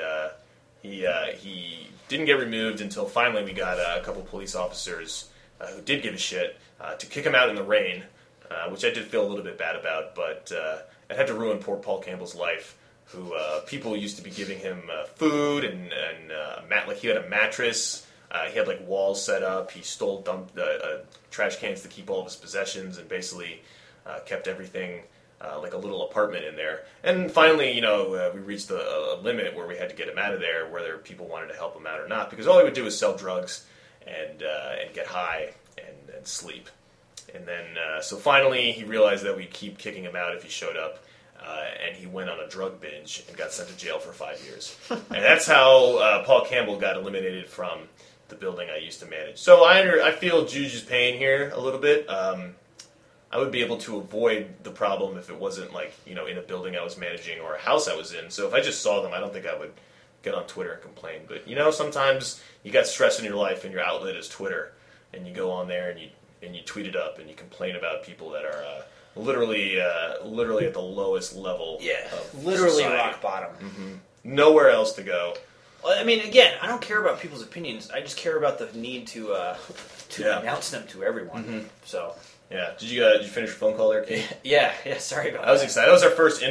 he didn't get removed until finally we got a couple police officers who did give a shit to kick him out in the rain, which I did feel a little bit bad about, but it had to ruin poor Paul Campbell's life, who people used to be giving him food and like he had a mattress. He had like walls set up. He stole trash cans to keep all of his possessions, and basically kept everything like a little apartment in there. And finally, we reached a limit where we had to get him out of there, whether people wanted to help him out or not, because all he would do was sell drugs and get high and sleep. And then so finally he realized that we'd keep kicking him out if he showed up. And he went on a drug binge and got sent to jail for 5 years. And that's how Paul Campbell got eliminated from the building I used to manage. So I feel Juju's pain here a little bit. I would be able to avoid the problem if it wasn't like, in a building I was managing or a house I was in. So if I just saw them, I don't think I would get on Twitter and complain. But, sometimes you got stress in your life and your outlet is Twitter. And you go on there and you tweet it up and you complain about people that are literally at the lowest level of literally society. rock bottom. Mm-hmm. Nowhere else to go. Well, I mean, again, I don't care about people's opinions. I just care about the need to announce them to everyone. Mm-hmm. So, yeah. Did you finish your phone call there, Keith? yeah. Sorry about that. I was excited. That was our first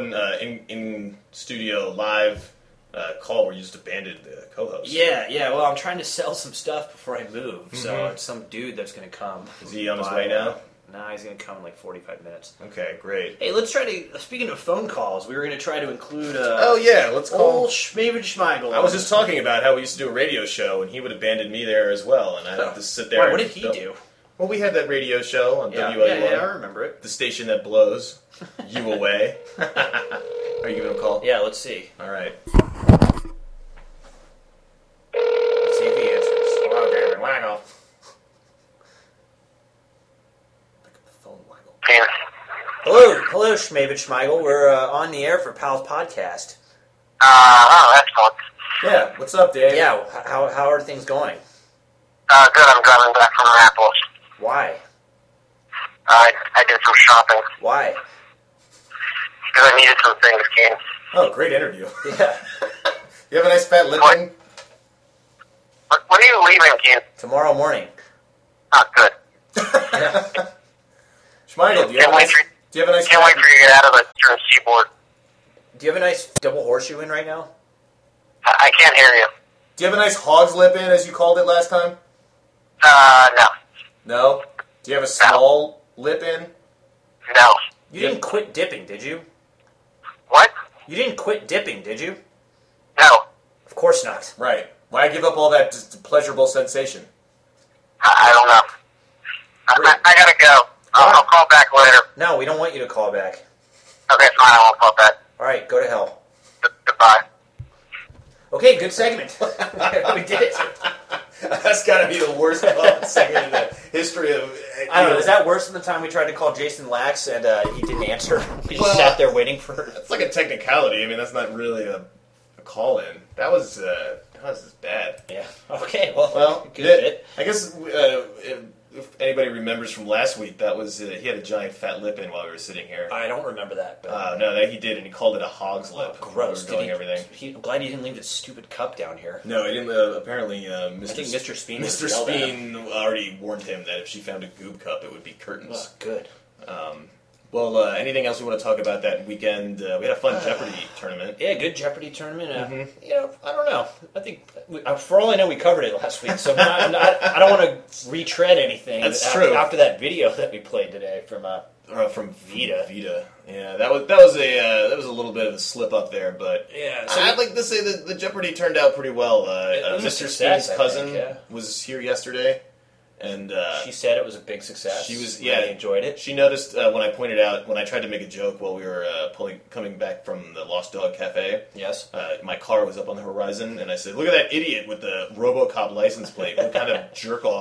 in studio live call where you just abandoned the co-host. Yeah. Well, I'm trying to sell some stuff before I move. Mm-hmm. So it's some dude that's going to come. Is he on his way now? No, he's going to come in like 45 minutes. Okay, great. Hey, let's try to. Speaking of phone calls, we were going to try to include. Let's call old Schmaven Schmeigel. I was just talking about how we used to do a radio show, and he would abandon me there as well, and I'd have to sit there. What did he do? Well, we had that radio show on WIUR. Yeah, I remember it. The station that blows you away. Are you giving him a call? Yeah, let's see. All right. Let's see if he answers. Hello, David Waggle. Hello, Schmaven Schmeigel. We're on the air for Pal's Podcast. That's fun. Yeah, what's up, Dave? Yeah, how are things going? Good, I'm driving back from Annapolis. Why? I did some shopping. Why? Because I needed some things, Kane. Oh, great interview. Yeah. You have a nice fat lip ring? When are you leaving, Kane? Tomorrow morning. Oh, good. Schmeigel, do you have a nice Can't wait fat... for you to get out of the Eastern Seaboard. Do you have a nice double horseshoe in right now? I can't hear you. Do you have a nice hog's lip in, as you called it last time? No. No? Do you have a small lip in? No. You didn't quit dipping, did you? What? You didn't quit dipping, did you? No. Of course not. Right. Why give up all that pleasurable sensation? I don't know. I gotta go. I'll call back later. No, we don't want you to call back. Okay, fine, I won't call back. All right, go to hell. Goodbye. Okay, good segment. We did it. That's got to be the worst segment in the history of... I don't know, is that worse than the time we tried to call Jason Lax and he didn't answer? We just Well, sat there waiting for... It's like a technicality. I mean, that's not really a call-in. That was just bad. Yeah. Okay, well good yeah, bit. I guess if anybody remembers from last week, that was he had a giant fat lip in while we were sitting here. I don't remember that. But... No, that he did, and he called it a hog's lip. Oh, gross. We were doing everything. I'm glad he didn't leave his stupid cup down here. No, he didn't. Apparently, Mr. I think Mr. Speen Mr. yelled at Speen already warned him that if she found a goob cup, it would be curtains. Oh, good. Well, anything else we want to talk about that weekend? We had a fun Jeopardy tournament. Yeah, good Jeopardy tournament. I don't know. I think, for all I know, we covered it last week, so I don't want to retread anything. That's true. After that video that we played today from Vita. Yeah, that was a little bit of a slip up there, but yeah. So I'd like to say that the Jeopardy turned out pretty well. was a Mr. success, Speen's cousin I think, was here yesterday, and she said it was a big success. She was really enjoyed it. She noticed when I tried to make a joke while we were coming back from the Lost Dog Cafe. Yes. My car was up on the horizon, and I said, "Look at that idiot with the RoboCop license plate! What kind of jerk off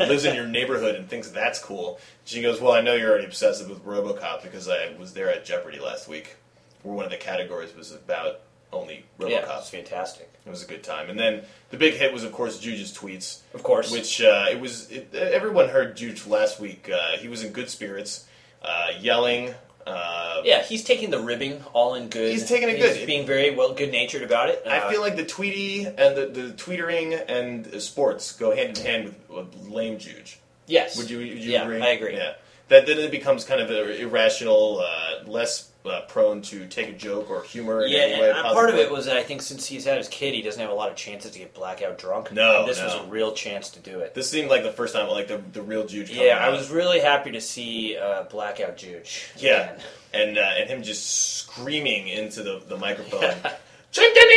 lives in your neighborhood and thinks that's cool. She goes, well, I know you're already obsessive with RoboCop because I was there at Jeopardy last week, where one of the categories was about only RoboCop. Yeah, it's fantastic. It was a good time. And then the big hit was, of course, Juge's tweets. Of course. Which, everyone heard Juge last week. He was in good spirits, yelling. Yeah, he's taking the ribbing all in good. He's taking it good. He's being very good-natured about it. I feel like the tweety and the tweetering and sports go hand in hand with lame Juge. Yes. Would you yeah, agree? I agree. Yeah. That then it becomes kind of irrational, less prone to take a joke or humor in any way. And part of it was that I think since he's had his kid, he doesn't have a lot of chances to get blackout drunk. No, and this was a real chance to do it. This seemed like the first time, like the real Juge coming Yeah, out. I was really happy to see blackout Juge. Yeah, again. and him just screaming into the microphone, Chink in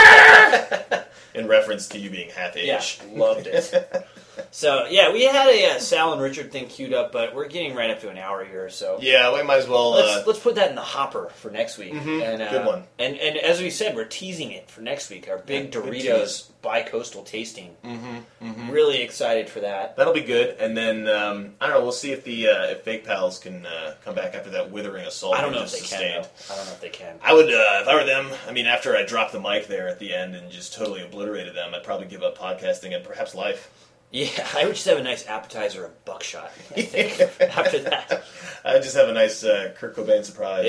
the armor! in reference to you being half age. Yeah, loved it. So, yeah, we had a Sal and Richard thing queued up, but we're getting right up to an hour here, so... Yeah, we might as well... Let's put that in the hopper for next week. And, good one. And as we said, we're teasing it for next week, our big Doritos bi-coastal tasting. Really excited for that. That'll be good, and then, I don't know, we'll see if if Fake Pals can come back after that withering assault I don't they know if just they can, sustained. though. I don't know if they can. I would, if I were them, I mean, after I dropped the mic there at the end and just totally obliterated them, I'd probably give up podcasting and perhaps life. Yeah, I would just have a nice appetizer of buckshot, I think, after that. I'd just have a nice Kurt Cobain surprise.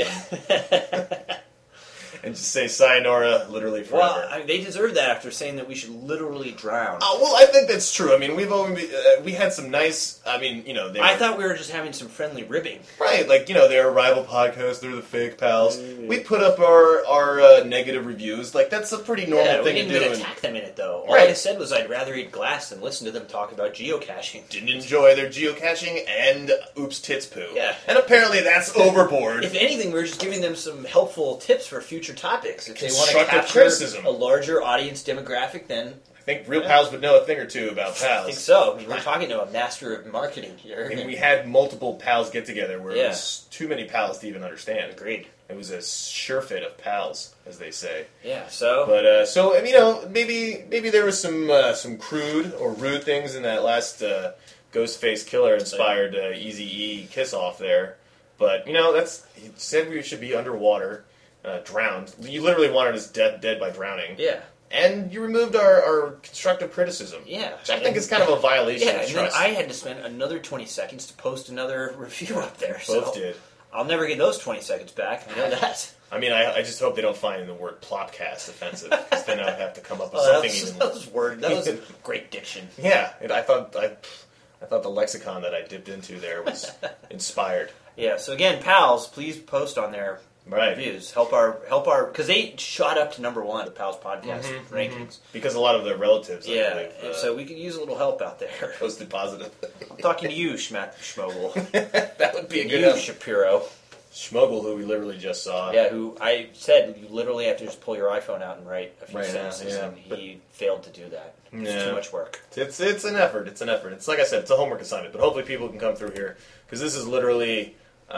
Yeah. And just say sayonara literally forever. Well, they deserve that after saying that we should literally drown. Oh, well, I think that's true. I mean, we had some nice. I mean, you know, I thought we were just having some friendly ribbing. Right, like, you know, they're a rival podcast. They're the Fake Pals. We put up our negative reviews. Like, that's a pretty normal We thing didn't to do. even attack them in it, though. All Right. I said was I'd rather eat glass than listen to them talk about geocaching. Didn't enjoy their geocaching and oops tits poo. Yeah. And apparently that's overboard. If anything, we're just giving them some helpful tips for future topics. If they want to Constructive capture criticism. a larger audience demographic, then I think real pals would know a thing or two about I pals. think so. I mean, we're talking to a master of marketing here. I mean, we had multiple pals get together where it Yeah. was too many pals to even understand. Agreed. It was a sure fit of pals, as they say. Yeah, so... But so you know, maybe there was some crude or rude things in that last Ghostface Killer inspired Eazy-E kiss off there. But you know, he said we should be underwater, drowned. You literally wanted us dead by drowning. Yeah. And you removed our constructive criticism. Yeah. Which I think is kind of a violation Yeah, of and then trust. I had to spend another 20 seconds to post another review up there. Both so did. I'll never get those 20 seconds back. I know that. I mean, I just hope they don't find the word plopcast offensive, because then I would have to come up with Oh, something even... that was great diction. Yeah, and I thought the lexicon that I dipped into there was inspired. Yeah, so again, pals, please post on their Right. reviews. Help our, because they shot up to #1, the Pals podcast rankings. Because a lot of their relatives, I Yeah, believe, and so we could use a little help out there. posted positive. I'm talking to you, Schmogel. That would be a good You, help. Shapiro. Schmogel, who we literally just saw. Yeah, who I said you literally have to just pull your iPhone out and write a few Right, sentences, yeah. and he failed to do that. It's Yeah. too much work. It's an effort. It's an effort. It's like I said, it's a homework assignment. But hopefully people can come through here, because this is literally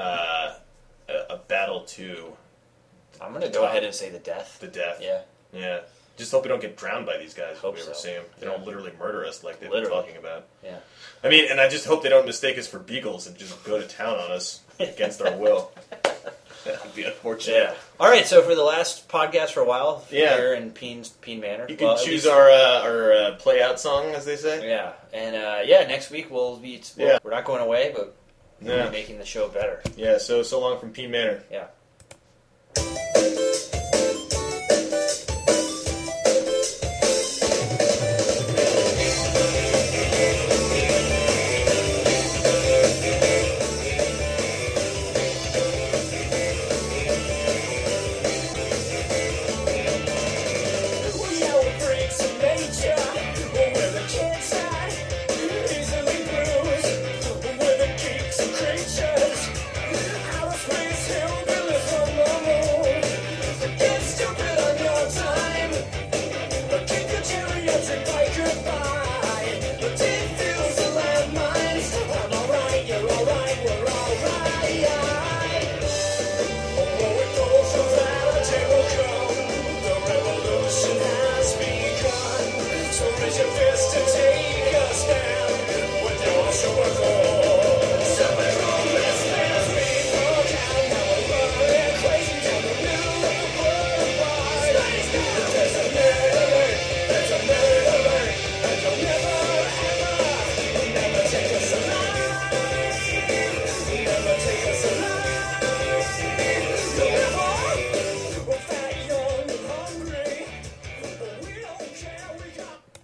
a battle to I'm going to go ahead and say the death. the death. Yeah. Yeah. Just hope we don't get drowned by these guys Hope if we ever so. see them. They Yeah. don't literally murder us like they've Literally. been talking about. Yeah. I mean, and I just hope they don't mistake us for beagles and just go to town on us against our will. That would be unfortunate. Yeah. All right, so for the last podcast for a while, Yeah. here in Peen Manor. You can well, at choose least- our play out song, as they say. Yeah, and next week we'll be. Yeah. We're not going away, but we'll Yeah. be making the show better. Yeah. So long from Peen Manor. Yeah.